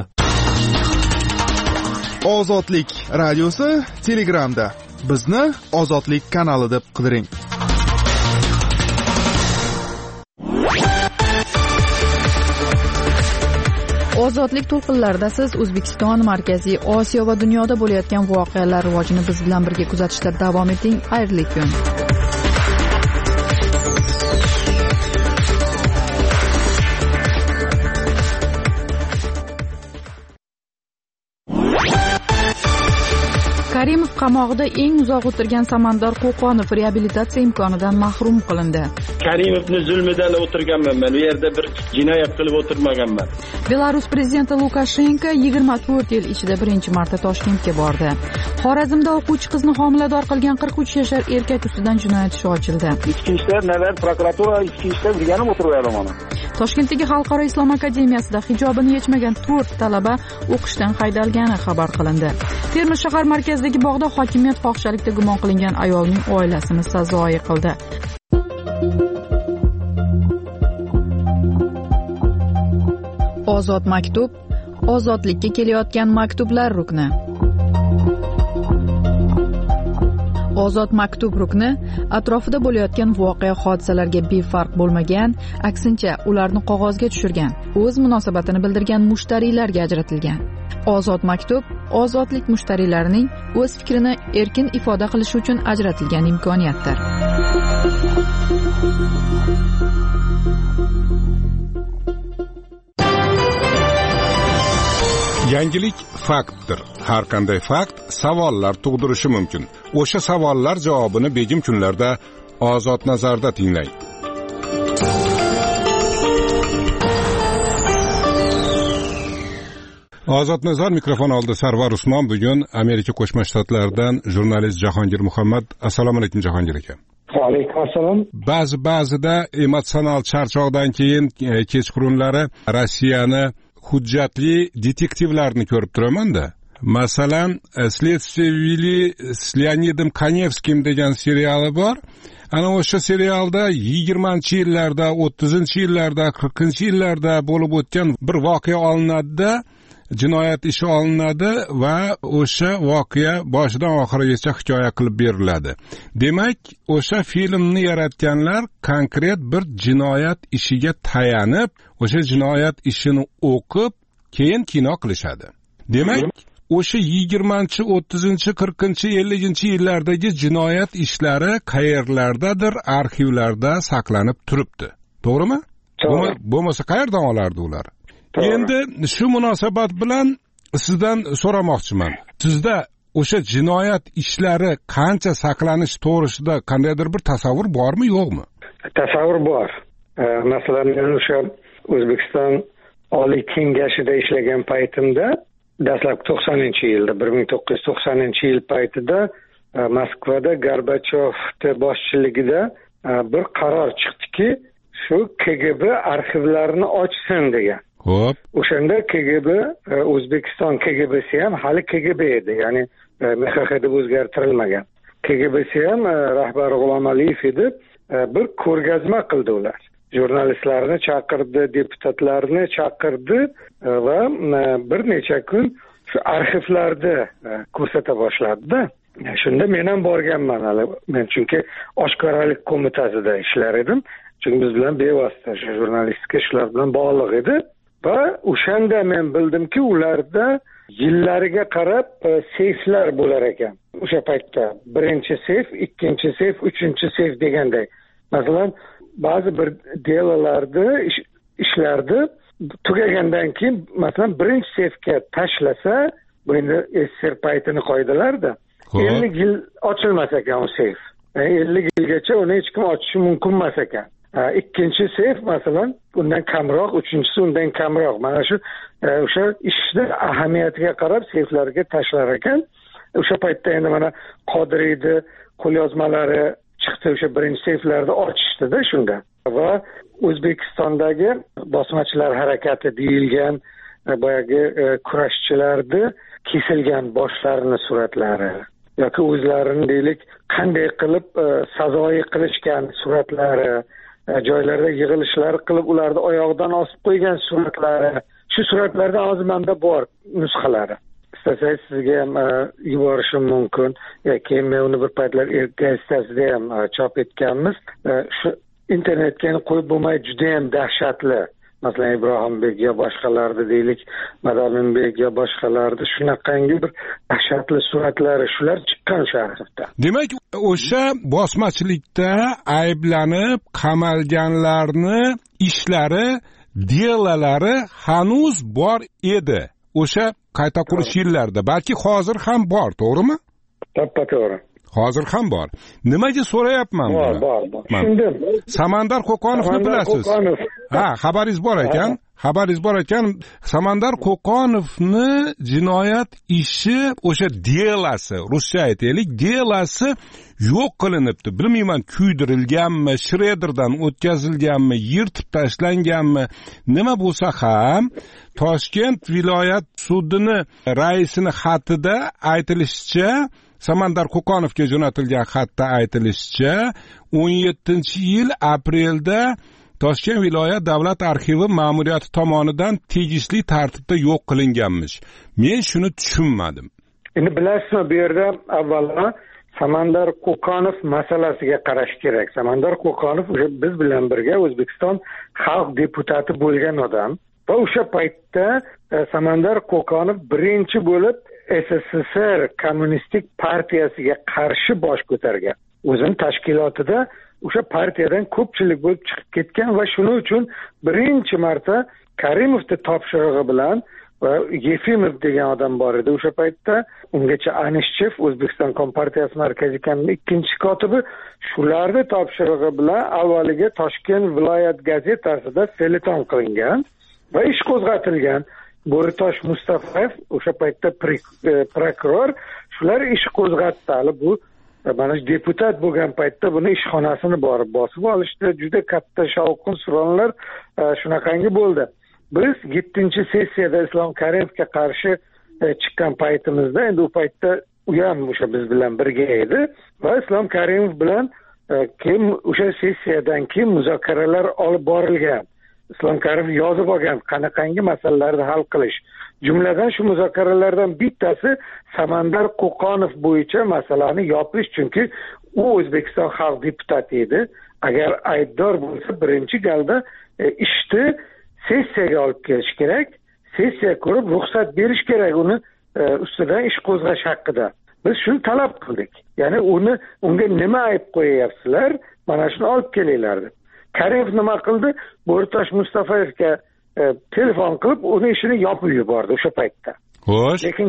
Ozodlik radiosi Telegramda. Bizni Ozodlik kanali deb qidiring. ozodlik to'lqinlarida siz O'zbekiston, Markaziy Osiyo va dunyoda bo'layotgan voqealar rivojini biz bilan birga kuzatishda davom eting. Xayrli kun. Karimov qamoqda eng uzoq o'tirgan Samandar Qo'qonov reabilitatsiya imkonidan mahrum qilindi. Karimovning zulmidan o'tirganman men. U yerda bir jinoyat qilib o'tirmaganman. Belarus prezidenti Lukashenko 24 yil ichida birinchi marta Toshkentga bordi. Xorazmda o'quvchi qizni homilador qilgan 43 yashar erkak ustidan jinoyat ishi ochildi. Ichki ishlar nelar prokuratura ichki ishlar o'rganib o'tiryapti mana. Toshkentdagi Xalqaro islom akademiyasida hijobini yechmagan 4 talaba o'qishdan haydalgani xabar qilindi. Termiz shahar markazidagi bog'da hokimiyat fohishalikda gumon qilingan ayolning oilasini sazoyi qildi. Ozod maktub, ozodlikka kelayotgan maktublar rukni. Ozod maktub rukni atrofida bo'layotgan voqea hodisalarga befarq bo'lmagan, aksincha ularni qog'ozga tushirgan, o'z munosabatini bildirgan mushtariylarga ajratilgan. Ozod maktub ozodlik mushtariylarining o'z fikrini erkin ifoda qilishi uchun ajratilgan imkoniyatdir. Yangilik faktdir. Har qanday fakt savollar tug'dirishi mumkin. O'sha savollar javobini begim kunlarda Ozod nazarda tinglang. Ozod nazar mikrofon oldi. Sarvar Usmon bugun Amerika Qo'shma Shtatlaridan jurnalist Jahongir Muhammad. Assalomu alaykum Jahongir aka. Va alaykum assalom. Ba'zida emotsional charchoqdan keyin kechqurunlari Rossiyani hujjatli detektivlarni ko'rib turaman-da. Masalan, Следствие вели с Leonidom Kanevskim degan seriali bor. Ana o'sha serialda 20-yillarda, 30-yillarda, 40-yillarda bo'lib o'tgan bir voqea olinadi-da, jinoyat ishi olinadi va o'sha voqea boshidan oxirigacha hikoya qilib beriladi. Demak, o'sha filmni yaratganlar konkret bir jinoyat ishiga tayanib, o'sha jinoyat ishini o'qib, keyin kino qilishadi. Demak, o'sha 20-chi, 30-chi, 40-chi, 50-chi yillardagi jinoyat ishlari qayerlardadir arxivlarda saqlanib turibdi. To'g'rimi? Bo'lmasa qayerdan olardi ular? Endi shu munosabat bilan sizdan so'ramoqchiman. Sizda o'sha jinoyat ishlari qancha saqlanish to'g'risida qandaydir bir tasavvur bormi, yo'qmi? Tasavvur bor. Masalan, men o'sha O'zbekiston Oliy Kengashida ishlagan paytimda, dastlab 90-yilda, 1990-yil paytida Moskvada Gorbachyovning boshchiligida bir qaror chiqdiki, shu KGB arxivlarini ochsin degan. Hop. O'shanda KGB, O'zbekiston KGBsi ham hali KGB edi, ya'ni MXX deb o'zgartirilmagan. KGBsi ham rahbari G'ulom Aliyev edi. Bir ko'rgazma qildi ular. Jurnalistlarni chaqirdi, deputatlarni chaqirdi va bir necha kun shu arxivlarni ko'rsata boshladi-da. Shunda men ham borganman hali. Men chunki oshkoralik qo'mitasida ishlar edim. Chunki biz bilan bevosita jurnalistika ishlar bilan bog'liq edi. Va o'shanda men bildimki, ularda yillariga qarab seyflar bo'lar ekan. O'sha paytda birinchi seyf, ikkinchi seyf, uchinchi seyf deganday. Masalan, ba'zi bir delalarda ishlardi tugagandan keyin, masalan, birinchi seyfga tashlasa, bu endi SSR paytini qoidalarda 50 yil ochilmas ekan o seyf. 50 yilgacha uni hech kim ochishi mumkin emas ekan. Ikkinchi seyf masalan undan kamroq, uchinchisi undan kamroq. Mana shu o'sha ishni ahamiyatiga qarab seyflarga tashlar ekan. O'sha paytda endi mana Qodiriyni qo'lyozmalari chiqdi, o'sha birinchi seyflarni ochishdi-da shunda. Va O'zbekistondagi bosmachilar harakati deyilgan boyagi kurashchilarni kesilgan boshlarini suratlari yoki o'zlarini deylik qanday qilib sazoyi qilishgan suratlari, joylarda yig'ilishlar qilib ularni oyog'idan osib qo'ygan suratlari, shu suratlardan hozir menda bor nusxalari. Istasangiz sizga ham yuborishim mumkin. Keyin men uni bir paytlar gazetasida ham chop etganmiz. Shu internetga qo'yib bo'lmay juda ham dahshatli. masalan Ibrohimbek yo boshqalarni deylik, Madaminbek yo boshqalarni shunaqangi bir dahshatli suratlari shular chiqqan o'sha arxivda. Demak, o'sha bosmachilikda ayblanib qamalganlarni ishlari, delalari hanuz bor edi. O'sha qayta qurish yillarida, balki hozir ham bor, to'g'rimi? To'g'ri. Hozir ham bor. Nimaga so'rayapman buni? Bor. Tushundim. Samandar Qo'qonovni bilasiz? Ha, xabaringiz bor ekan. Samandar Qo'qonovni jinoyat ishi, o'sha delasi, ruscha aytaylik, delasi yo'q qilinibdi. Bilmayman, kuydirilganmi, shredderdan o'tkazilganmi, yirtib tashlanganmi, nima bo'lsa ham Toshkent viloyat sudini raisini xatida aytilishicha, Samandar Qo'qonovga jo'natilgan xatda aytilishicha, 17-yil aprelda Toshkent viloyat davlat arxivi ma'muriyati tomonidan tegishli tartibda yo'q qilinganmish. Men shuni tushunmadim. Endi bilasizmi, bu yerda avvalo Samandar Qo'qonov masalasiga qarash kerak. Samandar Qo'qonov o'sha biz bilan birga O'zbekiston xalq deputati bo'lgan odam va o'sha paytda Samandar Qo'qonov birinchi bo'lib SSSR kommunistik partiyasiga qarshi bosh ko'targan. O'zini tashkilotida o'sha partiyadan ko'pchilik bo'lib chiqib ketgan va shuning uchun birinchi marta Karimovning topshirig'i bilan va Yefimov degan odam bor edi o'sha paytda, ungacha Anishchev, O'zbekiston Kompartiyasi Markaziy komitetii ikkinchi kotibi, shularni topshirig'i bilan avvaliga Toshkent viloyat gazetasida feleton qilingan va ish qo'zg'atilgan. Bo'ritosh Mustafayev o'sha paytda prokuror, shular ish qo'zg'atdi. Hali bu mana deputat bo'lgan paytda buni ishxonasini borib bosib olishdi. Juda katta shovqin suronlar shunaqangi bo'ldi. Biz 7-sessiyada Islom Karimovga qarshi chiqqan paytimizda, endi u paytda u ham o'sha biz bilan birga edi va Islom Karimov bilan keyin o'sha sessiyadan keyin muzokaralar olib borilgan. Islom Karimov yozib olgan qanaqangi masalalarni hal qilish. Jumladan shu muzokaralardan bittasi Samandar Qo'qonov bo'yicha masalani yopish, chunki u O'zbekiston xalq deputati edi. Agar aybdor bo'lsa, birinchi galda ishni sessiyaga olib kelish kerak, sessiya ko'rib ruxsat berish kerak uni ustidan ish qo'zg'ash haqida. Biz shuni talab qildik. Ya'ni unga nima ayb qo'yayapsizlar? Mana shuni olib kelinglar deb. Karimov nima qildi? Bo'ritosh Mustafayevga telefon qilib, uni ishini yopib yubordi o'sha paytda. Xo'sh. Lekin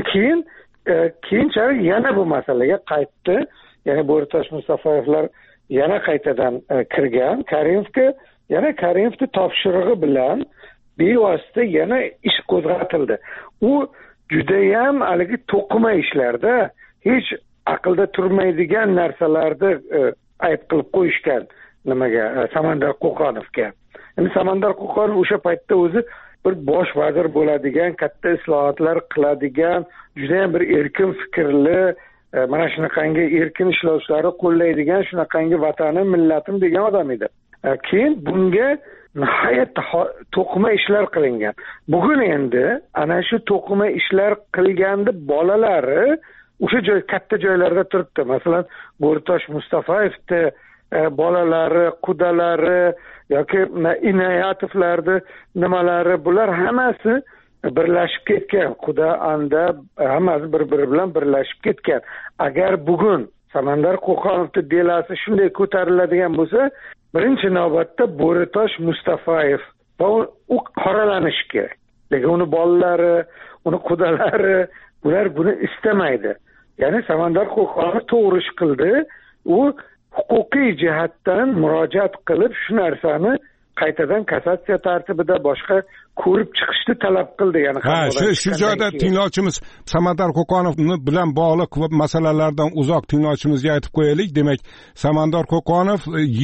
keyinchalik yana bu masalaga qaytdi. Ya'ni Bo'ritosh Mustafayevlar yana qaytadan kirgan Karimovga, yana Karimovning topshirig'i bilan bevosita yana ish qo'zg'atildi. U judayam haligi to'qima ishlarda, hech aqlda turmaydigan narsalarni ayb qilib qo'yishgan. Nimaga? Samandar Qo'qonovga. Endi Samandar Qo'qonov o'sha paytda o'zi bir bosh vazir bo'ladigan, katta islohotlar qiladigan, juda ham bir erkin fikrli, mana shunaqangi erkin ishlovchilarni qo'llaydigan, shunaqangi vatanim, millatim degan odam edi. Keyin bunga nihoyatda to'qima ishlar qilingan. Bugun endi ana shu to'qima ishlar qilganda bolalari o'sha joy katta joylarda turibdi. Masalan, Bo'ritosh Mustafayevni bolalari, qudalari yoki Inoyatovlarni nimalari, bular hammasi birlashib ketgan. Quda, anda hammasi bir-biri bilan birlashib ketgan. Agar bugun Samandar Qo'qonovning delasi shunday ko'tariladigan bo'lsa, birinchi navbatda Bo'ritosh Mustafayev va u qoralanishi kerak. Lekin uni bolalari, uni qudalari bular buni istamaydi. Ya'ni Samandar Qo'qonov to'g'ri ish qildi. U huquqiy jihatdan murojaat qilib shu narsani qaytadan kassatsiya tartibida boshqa ko'rib chiqishni talab qildi. Ya'ni shu joyda tinglovchimiz Samandar Qo'qonov bilan bog'liq masalalardan uzoq tinglovchimizga aytib qo'yaylik. Demak, Samandar Qo'qonov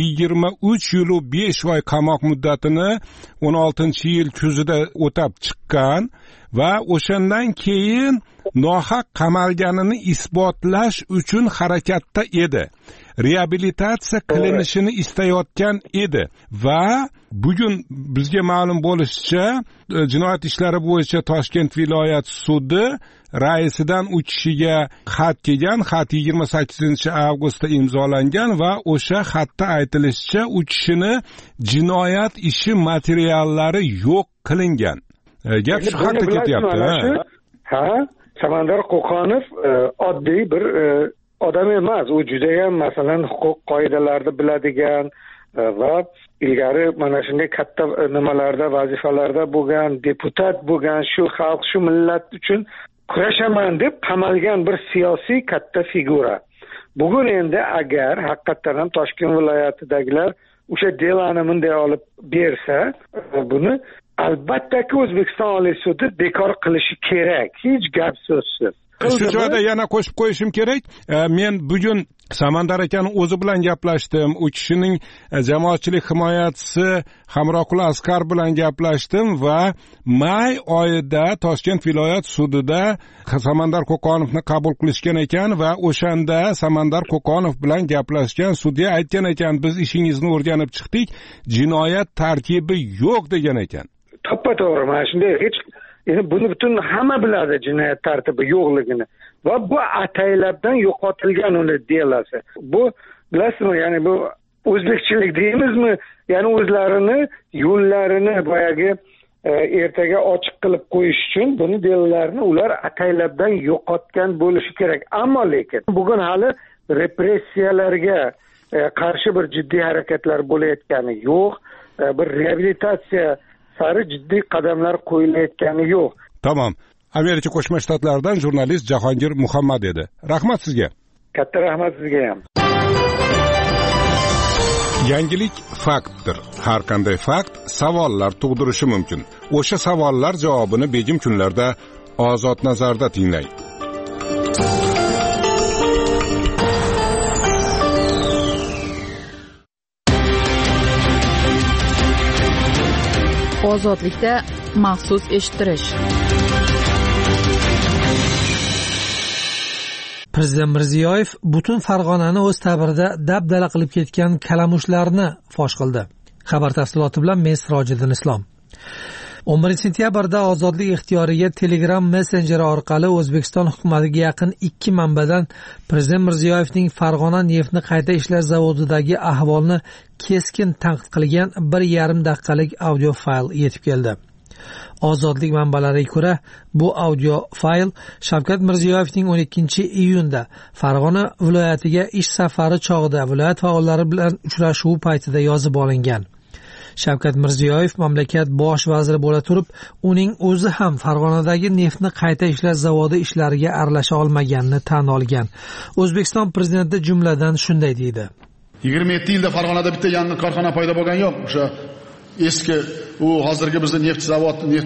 23 yil 5 oy qamoq muddatini 16-yil kuzida o'tab chiqqan va o'shandan keyin nohaq qamalganini isbotlash uchun harakatda edi. reabilitatsiya qilinishini istayotgan edi va bugun bizga ma'lum bo'lishicha jinoyat ishlari bo'yicha Toshkent viloyat sudi raisidan u kishiga xat kelgan. Xat 28-avgustda imzolangan va o'sha xatda aytilishicha u kishini jinoyat ishi materiallari yo'q qilingan. Gap shu haqda ketyapti. Ha, Samandar Qo'qonov oddiy bir odam emas. U juda ham masalan huquq qoidalarini biladigan va ilgari mana shunday katta nimalarda vazifalarda bo'lgan, deputat bo'lgan, shu xalq, shu millat uchun kurashaman deb qamalgan bir siyosiy katta figura. Bugun endi agar haqiqatan ham Toshkent viloyatidagilar o'sha delani bunday olib bersa, buni albattaki O'zbekiston Oliy sudi bekor qilishi kerak. Hech gap so'zsiz. Shu joyda yana qo'shib qo'yishim kerak. Men bugun Samandar akani o'zi bilan gaplashdim. U kishining jamoatchilik himoyachisi Hamroqul Asqar bilan gaplashdim va may oyida Toshkent viloyat sudida Samandar Qo'qonovni qabul qilishgan ekan va o'shanda Samandar Qo'qonov bilan gaplashgan, sudya aytgan ekan, biz ishingizni o'rganib chiqdik, jinoyat tartibi yo'q degan ekan. To'g'ri, mana shunday hech buni butun hamma biladi jinoyat tartibi yo'qligini va bu ataylabdan yo'qotilgan uni delasi. Bu bilasizmi, ya'ni bu o'zbekchilik deymizmi? Ya'ni o'zlarini yo'llarini boyagi ertaga ochiq qilib qo'yish uchun buni delalarni ular ataylabdan yo'qotgan bo'lishi kerak. Ammo lekin bugun hali repressiyalarga qarshi bir jiddiy harakatlar bo'layotgani yo'q, bir reabilitatsiya sari jiddiy qadamlar qo'yilayotgani yo'q. Tamom. Amerika Qo'shma Shtatlaridan jurnalist Jahongir Muhammad edi. Rahmat sizga. Katta rahmat sizga ham. Yangilik faktdir. Har qanday fakt savollar tug'dirishi mumkin. O'sha savollar javobini begim kunlarda Ozod nazarda tinglang. Ozodlikda maxsus eshittirish. Prezident Mirziyoyev butun Farg'onani o'z ta'birida dabdala qilib ketgan kalamushlarni fosh qildi. Xabar tafsiloti bilan men Sirojiddin Islom. 11-sentyabrda Ozodlik ixtiyoriga Telegram messenjeri orqali O'zbekiston hukumatiga yaqin 2 manbadan Prezident Mirziyoyevning Farg'ona neftni qayta ishlash zavodidagi ahvolni keskin tanqid qilgan 1,5 daqiqalik audio fayl yetib keldi. Ozodlik manbalariga ko'ra, bu audio fayl Shavkat Mirziyoyevning 12-iyunda Farg'ona viloyatiga ish safari chog'ida viloyat faollari bilan uchrashuvi paytida yozib olingan. Shavkat Mirziyoyev mamlakat bosh vaziri bo'la turib, uning o'zi ham Farg'onadagi neftni qayta ishlash zavodi ishlariga aralasha olmaganini tan olgan. O'zbekiston prezidenti jumladan shunday deydi: 27 yilda Farg'onada bitta yangi korxona paydo bo'lgan yo'q. O'sha eski u hozirgi bizning neft zavodi, neft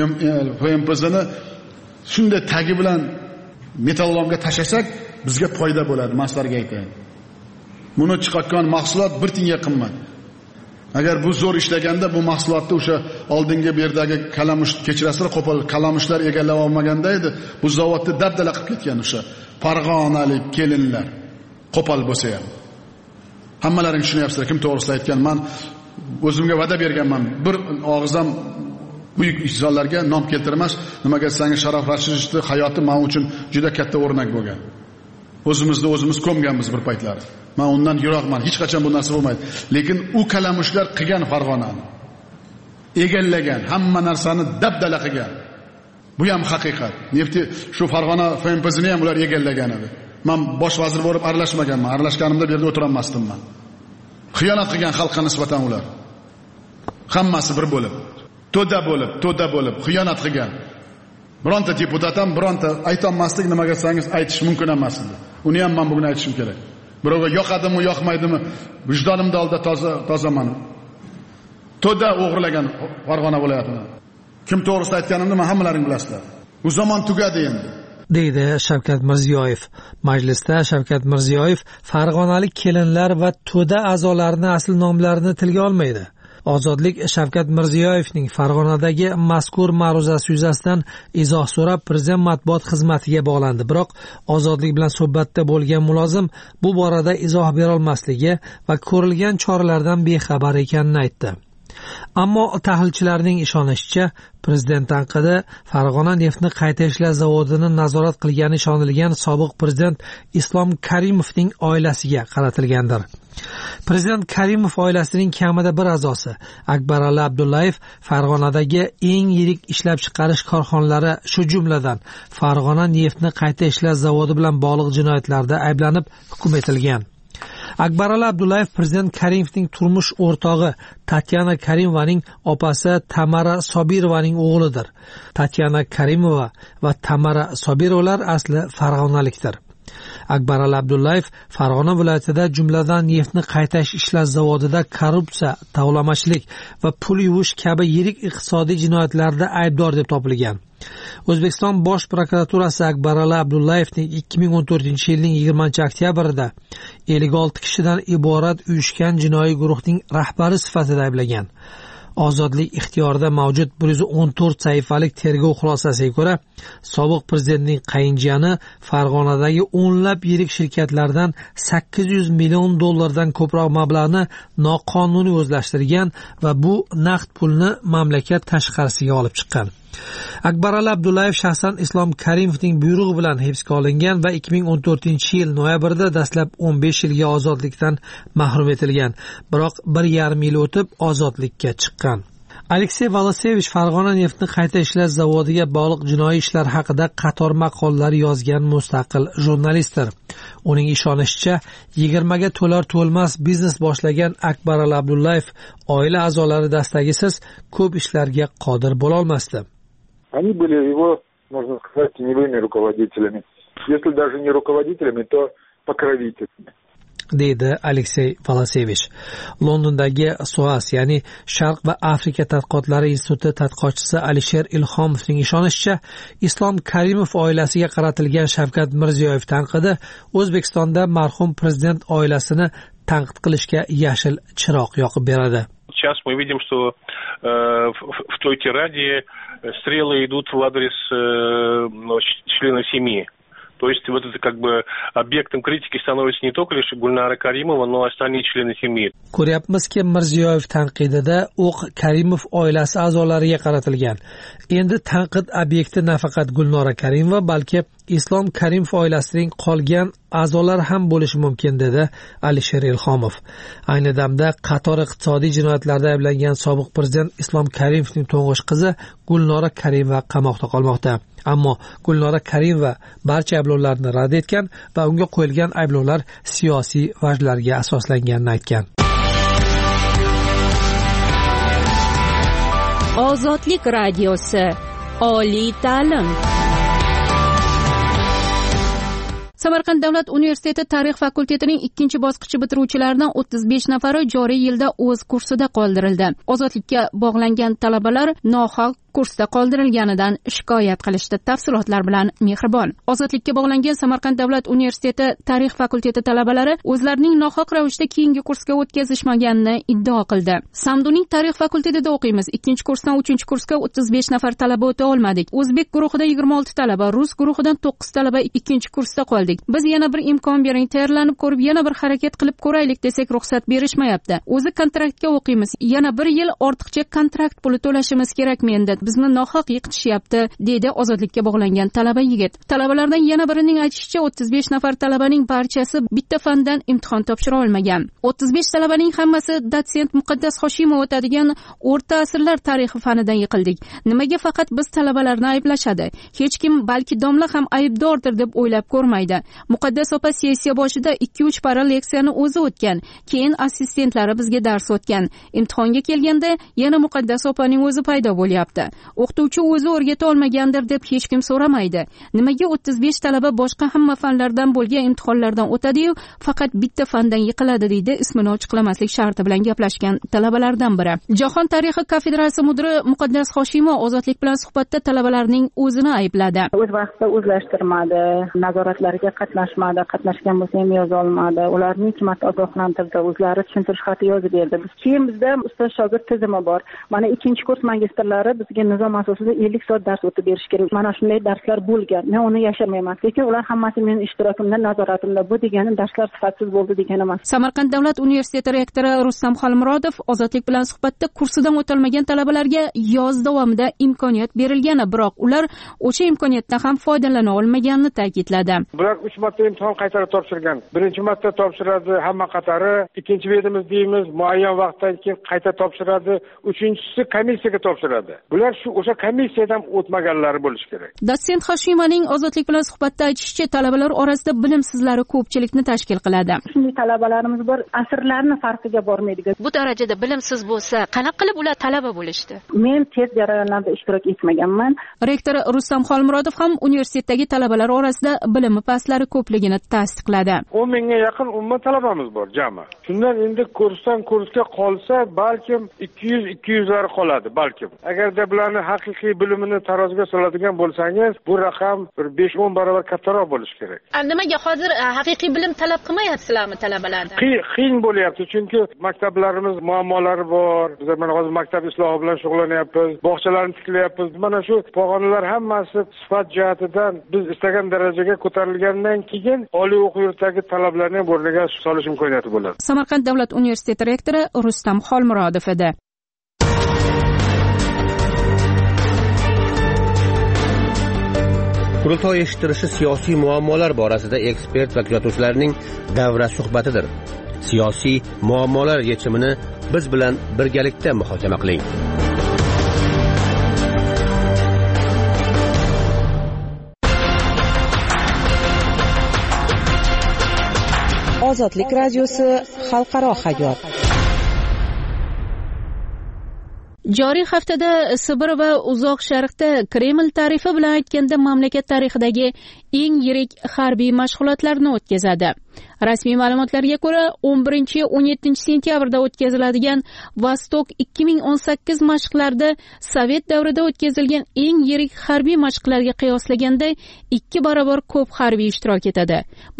PMPZni shunday tagi bilan metallolomga tashlasak, bizga foyda bo'ladi, maslarga aytaylik. Buni chiqargan mahsulot 1 tiyinga qimmat. Agar bu zo'r ishlaganda bu mahsulotni o'sha oldingi bu yerdagi kalamush, kechirasizlar, qo'pol kalamushlar egallab olmaganda edi, bu zavodni dabdala qilib ketgan o'sha farg'onalik kelinlar qo'pol bo'lsa ham. Hammalaring tushunyapsizlar, kim to'g'risida aytgan. Men o'zimga va'da berganman. Bir og'izdan buyuk insonlarga nom keltirmas, nimaga desangiz Sharof Rashidovning hayoti men uchun juda katta o'rnak bo'lgan. O'zimizni o'zimiz ko'mganmiz bir paytlar. Men undan yiroqman, hech qachon bu narsa bo'lmaydi. Lekin u kalamushlar qilgan Farg'onani, egallagan, hamma narsani dabdala qilgan. Bu ham haqiqat. Nefti shu Farg'ona FMPZni ham ular egallagan edi. Men bosh vazir bo'lib aralashmaganman. Aralashganimda bu yerda o'tirolmasdim men. Xiyonat qilgan xalqqa nisbatan ular. Hammasi bir bo'lib, to'da bo'lib xiyonat qilgan. Bironta deputat ham bironta aytolmaslik, nimaga desangiz aytish mumkin emas edi. Uni ham men bugun aytishim kerak. Birovga yoqadimi, yoqmaydimi, vijdonimda oldida tozaman. To'da o'g'irlagan Farg'ona viloyatini. Kim to'g'risida aytganimni men hammalaring bilasizlar. Bu zamon tugadi endi, deydi Shavkat Mirziyoyev. Majlisda Shavkat Mirziyoyev farg'onalik kelinlar va to'da a'zolarining asl nomlarini tilga olmaydi. Ozodlik Shavkat Mirziyoyevning Farg'onadagi mazkur ma'ruzasi yuzasidan izoh so'rab prezident matbuot xizmatiga bog'landi. Biroq Ozodlik bilan suhbatda bo'lgan mulozim bu borada izoh bera olmasligi va ko'rilgan choralardan bexabar ekanini aytdi. Ammo tahlilchilarning ishonishicha, prezident tanqidi Farg'ona neftni qayta ishlash zavodini nazorat qilgani ishonilgan sobiq prezident Islom Karimovning oilasiga qaratilgandir. Prezident Karimov oilasining kamida bir a'zosi Akbarali Abdullayev Farg'onadagi eng yirik ishlab chiqarish korxonalari, shu jumladan Farg'ona neftni qayta ishlash zavodi bilan bog'liq jinoyatlarda ayblanib hukm etilgan. Akbarali Abdullayev prezident Karimovning turmush o'rtog'i Tatyana Karimovaning opasi Tamara Sobirovaning o'g'lidir. Tatyana Karimova va Tamara Sobirovalar asli farg'onalikdir. Akbarali Abdullayev Farg'ona viloyatida jumladan neftni qayta ishlash zavodida korrupsiya, tovlamachilik va pul yuvish kabi yirik iqtisodiy jinoyatlarda aybdor deb topilgan. O'zbekiston Bosh prokuraturasi Akbarali Abdullayevning 2014-yilning 20-oktyabrida 56 kishidan iborat uyushgan jinoiy guruhning rahbari sifatida ayblagan. Ozodlik ixtiyorida mavjud 114 sahifalik tergov xulosasiga ko'ra, sobiq prezidentning qayinjiyani Farg'onadagi o'nlab yirik shirkatlardan 800 million dollardan ko'proq mablag'ni noqonuniy o'zlashtirgan va bu naqd pulni mamlakat tashqarisiga olib chiqqan. Akbarali Abdullayev shaxsan Islom Karimovning buyrug'i bilan hibsga olingan va 2014-yil noyabrida dastlab 15 yilga ozodlikdan mahrum etilgan. Biroq 1,5 yil o'tib ozodlikka chiqqan. Aleksey Volosevich Farg'ona neftni qayta ishlash zavodiga bog'liq jinoiy ishlar haqida qator maqolalar yozgan mustaqil jurnalistdir. Uning ishonishicha, 20 ga to'lar-to'lmas biznes boshlagan Akbarali Abdullayev oila a'zolari dastagisiz ko'p ishlarga qodir bo'la olmasdi. Они были его, можно сказать, теневыми руководителями. Если даже не руководителями, то покровителями. Deydi Aleksey Volosevich. Londondagi SOAS, ya'ni Sharq va Afrika tadqiqotlari instituti tadqiqotchisi Alisher Ilhomovning ishonishicha, Islom Karimov oilasiga qaratilgan Shavkat Mirziyoyev tanqidi O'zbekistonda marhum prezident oilasini tanqid qilishga yashil chiroq yoqib beradi. Сейчас мы видим, что в той тираде стрелы идут в адрес членов семьи. То есть вот это как бы объектом критики становится не только лишь Гульнара Каримова, но и остальные члены семьи. Ko'ryapmizki, Mirziyoyev tanqidida o'q Karimov oilasi a'zolariga qaratilgan. Endi tanqid obyekti nafaqat Gulnora Karimova, balki Islom Karimov oilasining qolgan a'zolari ham bo'lishi mumkin, dedi Alisher Ilhomov. Ayni damda qator iqtisodiy jinoyatlarda ayblangan sobiq prezident Islom Karimovning to'ng'ich qizi Gulnora Karimova qamoqda qolmoqda. Ammo Gulnora Karimova barcha ayblovlarni rad etgan va unga qo'yilgan ayblovlar siyosiy vajlarga asoslanganini aytgan. Ozodlik radiosi, oliy ta'lim. Samarqand davlat universiteti tarix fakultetining 2-bosqichi bitiruvchilaridan 35 nafari joriy yilda o'z kursida qoldirildi. Ozodlikka bog'langan talabalar nohaq kursda qoldirilganidan shikoyat qilishdi. Tafsilotlar bilan Mehribon. Ozodlikka bog'langan Samarqand davlat universiteti tarix fakulteti talabalari o'zlarining nohaq ravishda keyingi kursga o'tkazishmaganini iddao qildi. Samduning tarix fakultetida o'qiymiz. 2-kursdan 3-kursga 35 nafar talaba o'ta olmadik. O'zbek guruhidan 26 talaba, rus guruhidan 9 talaba 2-kursda qoldik. Biz yana bir imkon bering, tayyorlanib ko'rib, yana bir harakat qilib ko'raylik desak ruxsat berishmayapti. O'zi kontraktga o'qiymiz. Yana 1 yil ortiqcha kontrakt puli to'lashimiz kerakmi endi? Bizni nohaq yiqitishyapti, dedi ozodlikka bog'langan talaba yigit. Talabalardan yana birining aytishicha, 35 nafar talabaning barchasi bitta fandan imtihon topshira olmagan. 35 talabaning hammasi dotsent Muqaddas Hoshimov o'tadigan o'rta asrlar tarixi fanidan yiqildik. Nimaga faqat biz talabalarni ayblashadi? Hech kim, balki domla ham aybdordir deb o'ylab ko'rmaydi. Muqaddas opa sessiya boshida 2-3 para leksiyani o'zi o'tgan, keyin assistentlari bizga dars o'tgan. Imtihonga kelganda yana Muqaddas opaning o'zi paydo bo'lyapti. o'qituvchi o'zi o'rgata olmagandir deb hech kim so'ramaydi. Nimaga 35 talaba boshqa hamma fanlardan bo'lgan imtihonlardan o'tadi-yu faqat bitta fandan yiqiladi deydi ismini ochiqlamaslik sharti bilan gaplashgan talabalardan biri. Jahon tarixi kafedrasi mudiri Muqaddas Hoshimov ozodlik bilan suhbatda talabalarning o'zini aybladi. O'z vaqtida o'zlashtirmadi, nazoratlarga qatnashmadi, qatnashgan bo'lsa ham yoza olmadi. Ularni 2 marta ogohlantirdi, o'zlari tushuntirish xati yozib berdi. Keyin bizda ustoz shogird tizimi bor. Mana 2-kurs magistrlari bizga nizom asosida 50 soat dars o'tib berish kerak. Mana shunday darslar bo'lgan. Men uni yashamayman. Lekin ular hammasi mening ishtirokimda, nazoratimda. Bu degani darslar sifatsiz bo'ldi degani emas. Samarqand davlat universiteti rektori Rustam Xolmurodov ozodlik bilan suhbatda kursidan o'tolmagan talabalarga yoz davomida imkoniyat berilgani, biroq ular o'sha imkoniyatdan ham foydalana olmaganini ta'kidladi. Bular 3 marta imtihon qaytarib topshirgan. Birinchi marta topshiradi hamma qatari, ikkinchi berimiz deymiz, muayyan vaqtdan keyin qayta topshiradi, uchinchisi komissiyaga topshiradi. Bular shu o'sha komissiyadan o'tmaganlari bo'lishi kerak. Dotsent Hoshimaning ozodlik bilan suhbatda aytishicha, talabalar orasida bilimsizlari ko'pchilikni tashkil qiladi. Shunday talabalarimiz bor, asrlarning farqiga bormaydigan. Bu darajada bilimsiz bo'lsa, qanaqa qilib ular talaba bo'lishdi? Men test jarayonlarida ishtirok etmaganman. Rektor Rustam Xolmurodov ham universitetdagi talabalar orasida bilimi pastlari ko'pligini tasdiqladi. 10 mingga yaqin umuman talabamiz bor jami. Shundan endi kursdan kursga qolsa, balkim 200-200lar qoladi, balkim. Agarda bularning haqiqiy bilimini taroziga soladigan bo'lsangiz, bu raqam bir 5-10 barobar kattaroq bo'lishi kerak. Nimaga hozir haqiqiy bilim talab qilmayapsizlarmi talabalardan? Qiyin bo'lyapti, chunki maktablarimiz muammolari bor. Biz mana hozir maktab islohi bilan shug'ullanyapmiz, bog'chalarni tiklayapmiz. Mana shu pog'onalar hammasi sifat jihatidan biz istagan darajaga ko'tarilgandan keyin oliy o'quv yurtidagi talablarni ham o'rniga solish imkoniyati bo'ladi. Samarqand davlat universiteti rektori Rustam Xolmurodov edi. Qurultoy eshittirishi siyosiy muammolar borasida ekspert va kuzatuvchilarning davra suhbatidir. Siyosiy muammolar yechimini biz bilan birgalikda muhokama qiling. Ozodlik radiosi xalqaro hayot. Joriy haftada Sibir va Uzoq Sharqda Kreml tarifi bilan aytganda mamlakat tarixidagi eng yirik harbiy mashg'ulotlarni o'tkazadi. Rasmiy ma'lumotlarga ko'ra 11-17 sentyabrda o'tkaziladigan Vostok 2018 mashqlarida Sovet davrida o'tkazilgan eng yirik harbiy mashqlarga qiyoslaganda 2 barobar ko'p harbiy ishtirok etadi.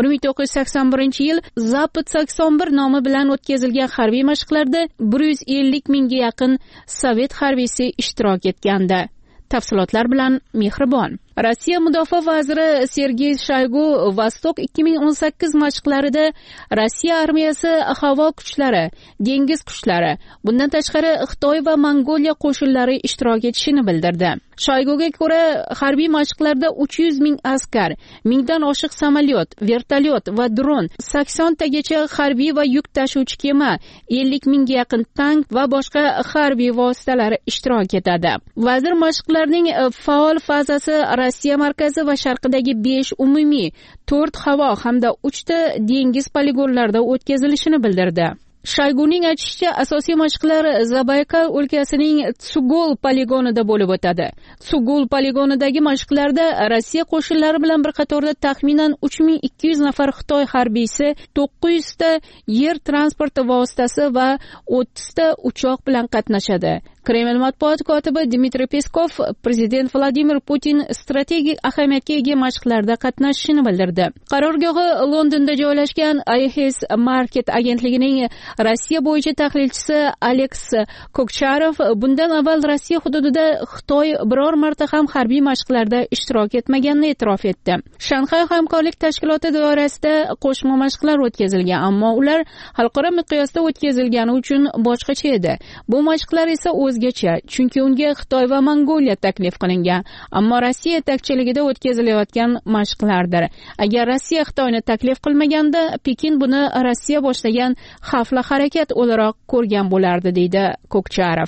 1981-yil Zapad 81 nomi bilan o'tkazilgan harbiy mashqlarda 150 mingga yaqin Sovet harbiysi ishtirok etgandi. Tafsilotlar bilan Mehribon. Rossiya mudofaa vaziri Sergey Shoygu Vostok 2018 mashqlarida Rossiya armiyasi, havo kuchlari, dengiz kuchlari, bundan tashqari Xitoy va Mongoliya qo'shinlari ishtirok etishini bildirdi. Shoyguga ko'ra, harbiy mashqlarda 300 ming askar, 1000 dan oshiq samolyot, vertolyot va dron, 80 tagacha harbiy va yuk tashuvchi kema, 50 mingga yaqin tank va boshqa harbiy vositalar ishtirok etadi. Vazir mashqlarning faol fazasi Rossiya markazi va sharqidagi 5 umumiy, 4 havo hamda 3 ta dengiz poligonlarida o'tkazilishini bildirdi. Shoyguning aytishicha, asosiy mashqlar Zabaykal o'lkasining Tsugol poligonida bo'lib o'tadi. Tsugol poligonidagi mashqlarda Rossiya qo'shinlari bilan bir qatorda taxminan 3200 nafar Xitoy harbiysi, 900 ta yer transporti vositasi va 30 ta uchoq bilan qatnashadi. Kreml matbuot kotibi Dmitriy Peskov prezident Vladimir Putin strategik ahamiyatga ega mashqlarda qatnashishini bildirdi. Qarorgohi Londonda joylashgan IHS Market agentligining Rossiya bo'yicha tahlilchisi Aleks Kokcharov bundan avval Rossiya hududida Xitoy biror marta ham harbiy mashqlarda ishtirok etmaganini e'tirof etdi. Shanxay hamkorlik tashkiloti doirasida qo'shma mashqlar o'tkazilgan, ammo ular xalqaro miqyosda o'tkazilgani uchun boshqacha edi. Bu mashqlar esa o'zgacha, chunki unga Xitoy va Mongoliya taklif qilingan, ammo Rossiya yetakchiligida o'tkazilayotgan mashqlardir. Agar Rossiya Xitoyni taklif qilmaganda, Pekin buni Rossiya boshlagan xavfli harakat o'laroq ko'rgan bo'lardi, deydi Kokcharov.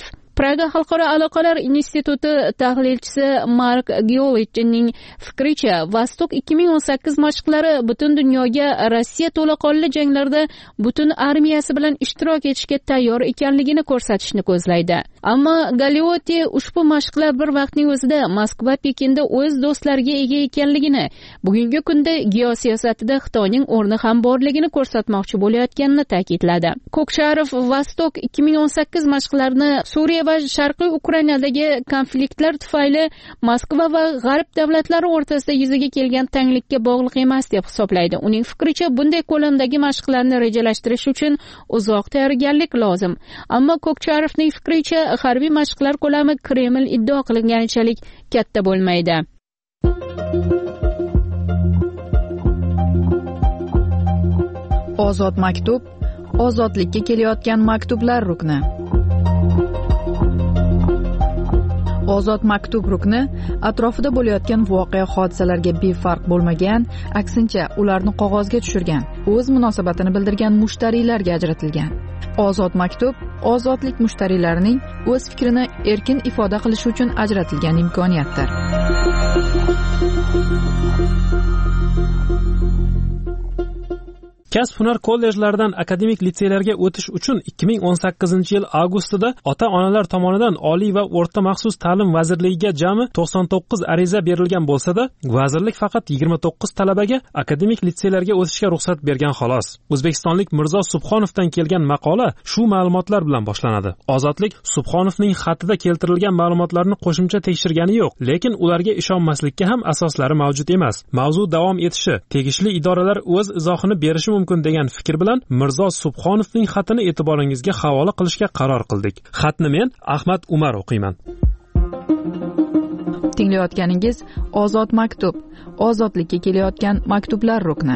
Praga xalqaro aloqalar instituti tahlilchisi Mark Giolichning fikricha, Vostok 2018 mashqlari butun dunyoga Rossiya to'laqonli janglarda butun armiyasi bilan ishtirok etishga tayyor ekanligini ko'rsatishni ko'zlaydi. Ammo Galeotti ushbu mashqlar bir vaqtning o'zida Moskva Pekinda o'z do'stlariga ega ekanligini, bugungi kunda geosiyosatida Xitoyning o'rni ham borligini ko'rsatmoqchi bo'layotganini ta'kidladi. Koksharov Vostok 2018 mashqlarini Suriya va Sharqiy Ukrainadagi konfliktlar tufayli Moskva va G'arb davlatlari o'rtasida yuzaga kelgan tanglikka bog'liq emas deb hisoblaydi. Uning fikricha, bunday ko'lamdagi mashqlarni rejalashtirish uchun uzoq tayyorgarlik lozim. Ammo Kokcharovning fikricha, harbiy mashqlar ko'lami Kreml iddao qilinganichalik katta bo'lmaydi. Ozod maktub, ozodlikka kelayotgan maktublar rukni. Ozod maktub rukni atrofida bo'layotgan voqea hodisalarga befarq bo'lmagan, aksincha ularni qog'ozga tushirgan, o'z munosabatini bildirgan mushtariylarga ajratilgan. Ozod maktub ozodlik mushtariylarining o'z fikrini erkin ifoda qilishi uchun ajratilgan imkoniyatdir. Kasb-hunar kollejlaridan akademik litseylarga o'tish uchun 2018-yil avgustida ota-onalar tomonidan Oliy va o'rta maxsus ta'lim vazirligiga jami 99 ariza berilgan bo'lsa-da, vazirlik faqat 29 talabaga akademik litseylarga o'tishga ruxsat bergan xolos. O'zbekistonlik Mirzo Subhonovdan kelgan maqola shu ma'lumotlar bilan boshlanadi. Ozodlik Subhonovning xatida keltirilgan ma'lumotlarni qo'shimcha tekshirgani yo'q, lekin ularga ishonmaslikka ham asoslari mavjud emas. Mavzu davom etishi, tegishli idoralar o'z izohini berishi mumkin degan fikr bilan Mirzo Subhonovning xatini e'tiboringizga havola qilishga qaror qildik. Xatni men Ahmad Umar o'qiyman. Tinglayotganingiz Ozod maktub, ozodlikka kelayotgan maktublar rukni.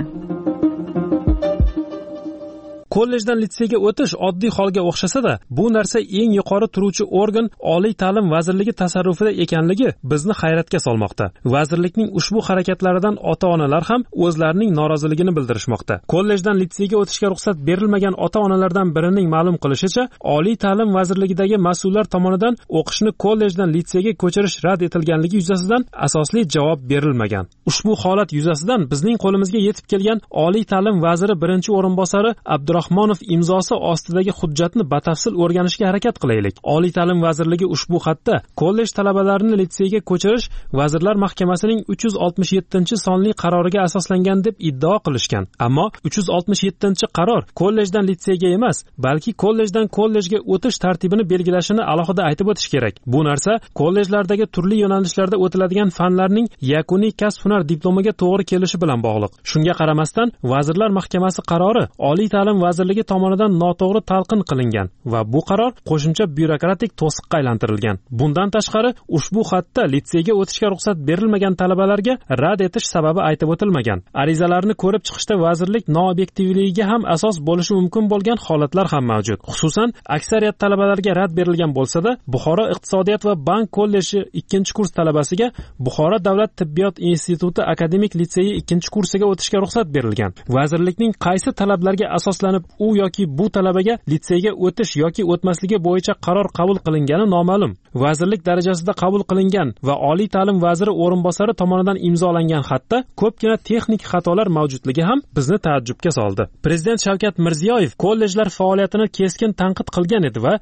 Kollejdan litseyga o'tish oddiy holga o'xshasa-da, bu narsa eng yuqori turuvchi organ Oliy ta'lim vazirligi tasarrufida ekanligi bizni hayratga solmoqda. Vazirlikning ushbu harakatlaridan ota-onalar ham o'zlarining noroziligini bildirishmoqda. Kollejdan litseyga o'tishga ruxsat berilmagan ota-onalardan birining ma'lum qilishicha, Oliy ta'lim vazirligidagi mas'ullar tomonidan o'qishni kollejdan litseyga ko'chirish rad etilganligi yuzasidan asosli javob berilmagan. Ushbu holat yuzasidan bizning qo'limizga yetib kelgan Oliy ta'lim vaziri birinchi o'rinbosari Abdurahmonov imzosi ostidagi hujjatni batafsil o'rganishga harakat qilaylik. Oliy ta'lim vazirligi ushbu xatda kollej talabalarini litseyga ko'chirish Vazirlar Mahkamasining 367-sonli qaroriga asoslangan deb iddao qilishgan. Ammo 367-qaror kollejdan litseyga emas, balki kollejdan kollejga o'tish tartibini belgilashini alohida aytib o'tish kerak. Bu narsa kollejlardagi turli yo'nalishlarda o'tiladigan fanlarning yakuniy kasb-hunar diplomiga to'g'ri kelishi bilan bog'liq. Shunga qaramasdan, Vazirlar Mahkamasi qarori Oliy ta'lim vazirligi tomonidan noto'g'ri talqin qilingan va bu qaror qo'shimcha byurokratik to'siqqa aylantirilgan. Bundan tashqari, ushbu xatda litseyga o'tishga ruxsat berilmagan talabalarga rad etish sababi aytib o'tilmagan. Arizalarni ko'rib chiqishda vazirlik noobyektivligiga ham asos bo'lishi mumkin bo'lgan holatlar ham mavjud. Xususan, aksariyat talabalarga rad berilgan bo'lsa-da, Buxoro iqtisodiyot va bank kolleji 2-kurs talabasiga Buxoro davlat tibbiyot instituti akademik litseyi 2-kursiga o'tishga ruxsat berilgan. Vazirlikning qaysi talablarga asoslanib u yoki bu talabaga litseyga o'tish yoki o'tmasligi bo'yicha qaror qabul qilingani noma'lum. Vazirlik darajasida qabul qilingan va Oliy ta'lim vaziri o'rinbosari tomonidan imzolangan xatda ko'pgina texnik xatolar mavjudligi ham bizni taajjubga soldi. Prezident Shavkat Mirziyoyev kollejlar faoliyatini keskin tanqid qilgan edi va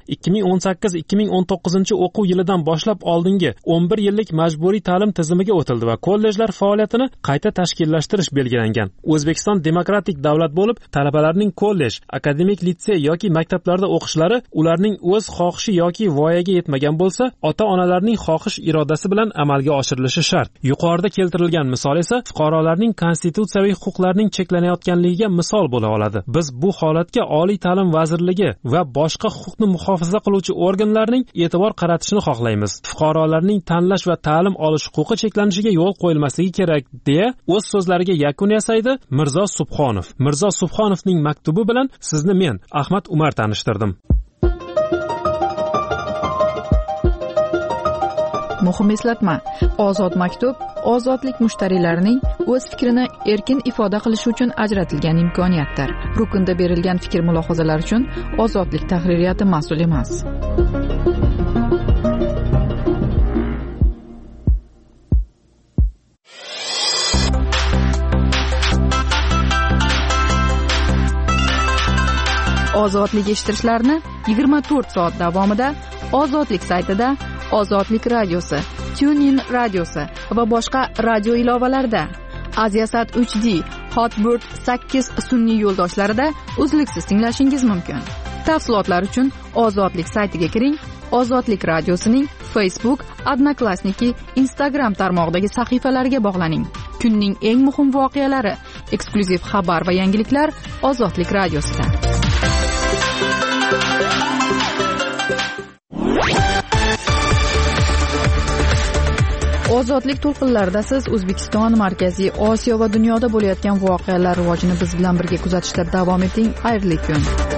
2018-2019 o'quv yilidan boshlab oldingi 11 yillik majburiy ta'lim tizimiga o'tildi va kollejlar faoliyatini qayta tashkillashtirish belgilangan. O'zbekiston demokratik davlat bo'lib, talabalarning kollej, akademik litsey yoki maktablarda o'qishlari ularning o'z xohishi yoki voyaga yetmagan bo'lsa, ota-onalarning xohish irodasi bilan amalga oshirilishi shart. Yuqorida keltirilgan misol esa fuqarolarning konstitutsiyaviy huquqlarining cheklanayotganligiga misol bo'la oladi. Biz bu holatga Oliy ta'lim vazirligi va boshqa huquqni muhofaza qiluvchi organlarning e'tibor qaratishini xohlaymiz. Fuqarolarning tanlash va ta'lim olish huquqi cheklanishiga yo'l qo'yilmasligi kerak, deya o'z so'zlariga yakun yasaydi Mirzo Subhonov. Mirzo Subhonovning maktubi bilan sizni men Ahmad Umar tanishtirdim. Muhim eslatma: Ozod maktub ozodlik mushtariylarining o'z fikrini erkin ifoda qilishi uchun ajratilgan imkoniyatdir. Rukunda berilgan fikr mulohazalar uchun Ozodlik tahririyati mas'ul emas. ozodlik eshittirishlarini 24 soat davomida ozodlik saytida, ozodlik radiosi, TuneIn radiosi va boshqa radio ilovalarda, Aziasat 3D, Hotbird 8 sun'iy yo'ldoshlarida uzluksiz tinglashingiz mumkin. Tafsilotlar uchun ozodlik saytiga kiring. Ozodlik radiosining Facebook, Odnoklassniki, Instagram tarmog'idagi sahifalariga bog'laning. Kunning eng muhim voqealari, eksklyuziv xabar va yangiliklar Ozodlik radiosida. Ozodlik to'lqinlarida siz O'zbekiston, Markaziy Osiyo va dunyoda bo'layotgan voqealar rivojini biz bilan birga kuzatishda davom eting. Xayrli kun.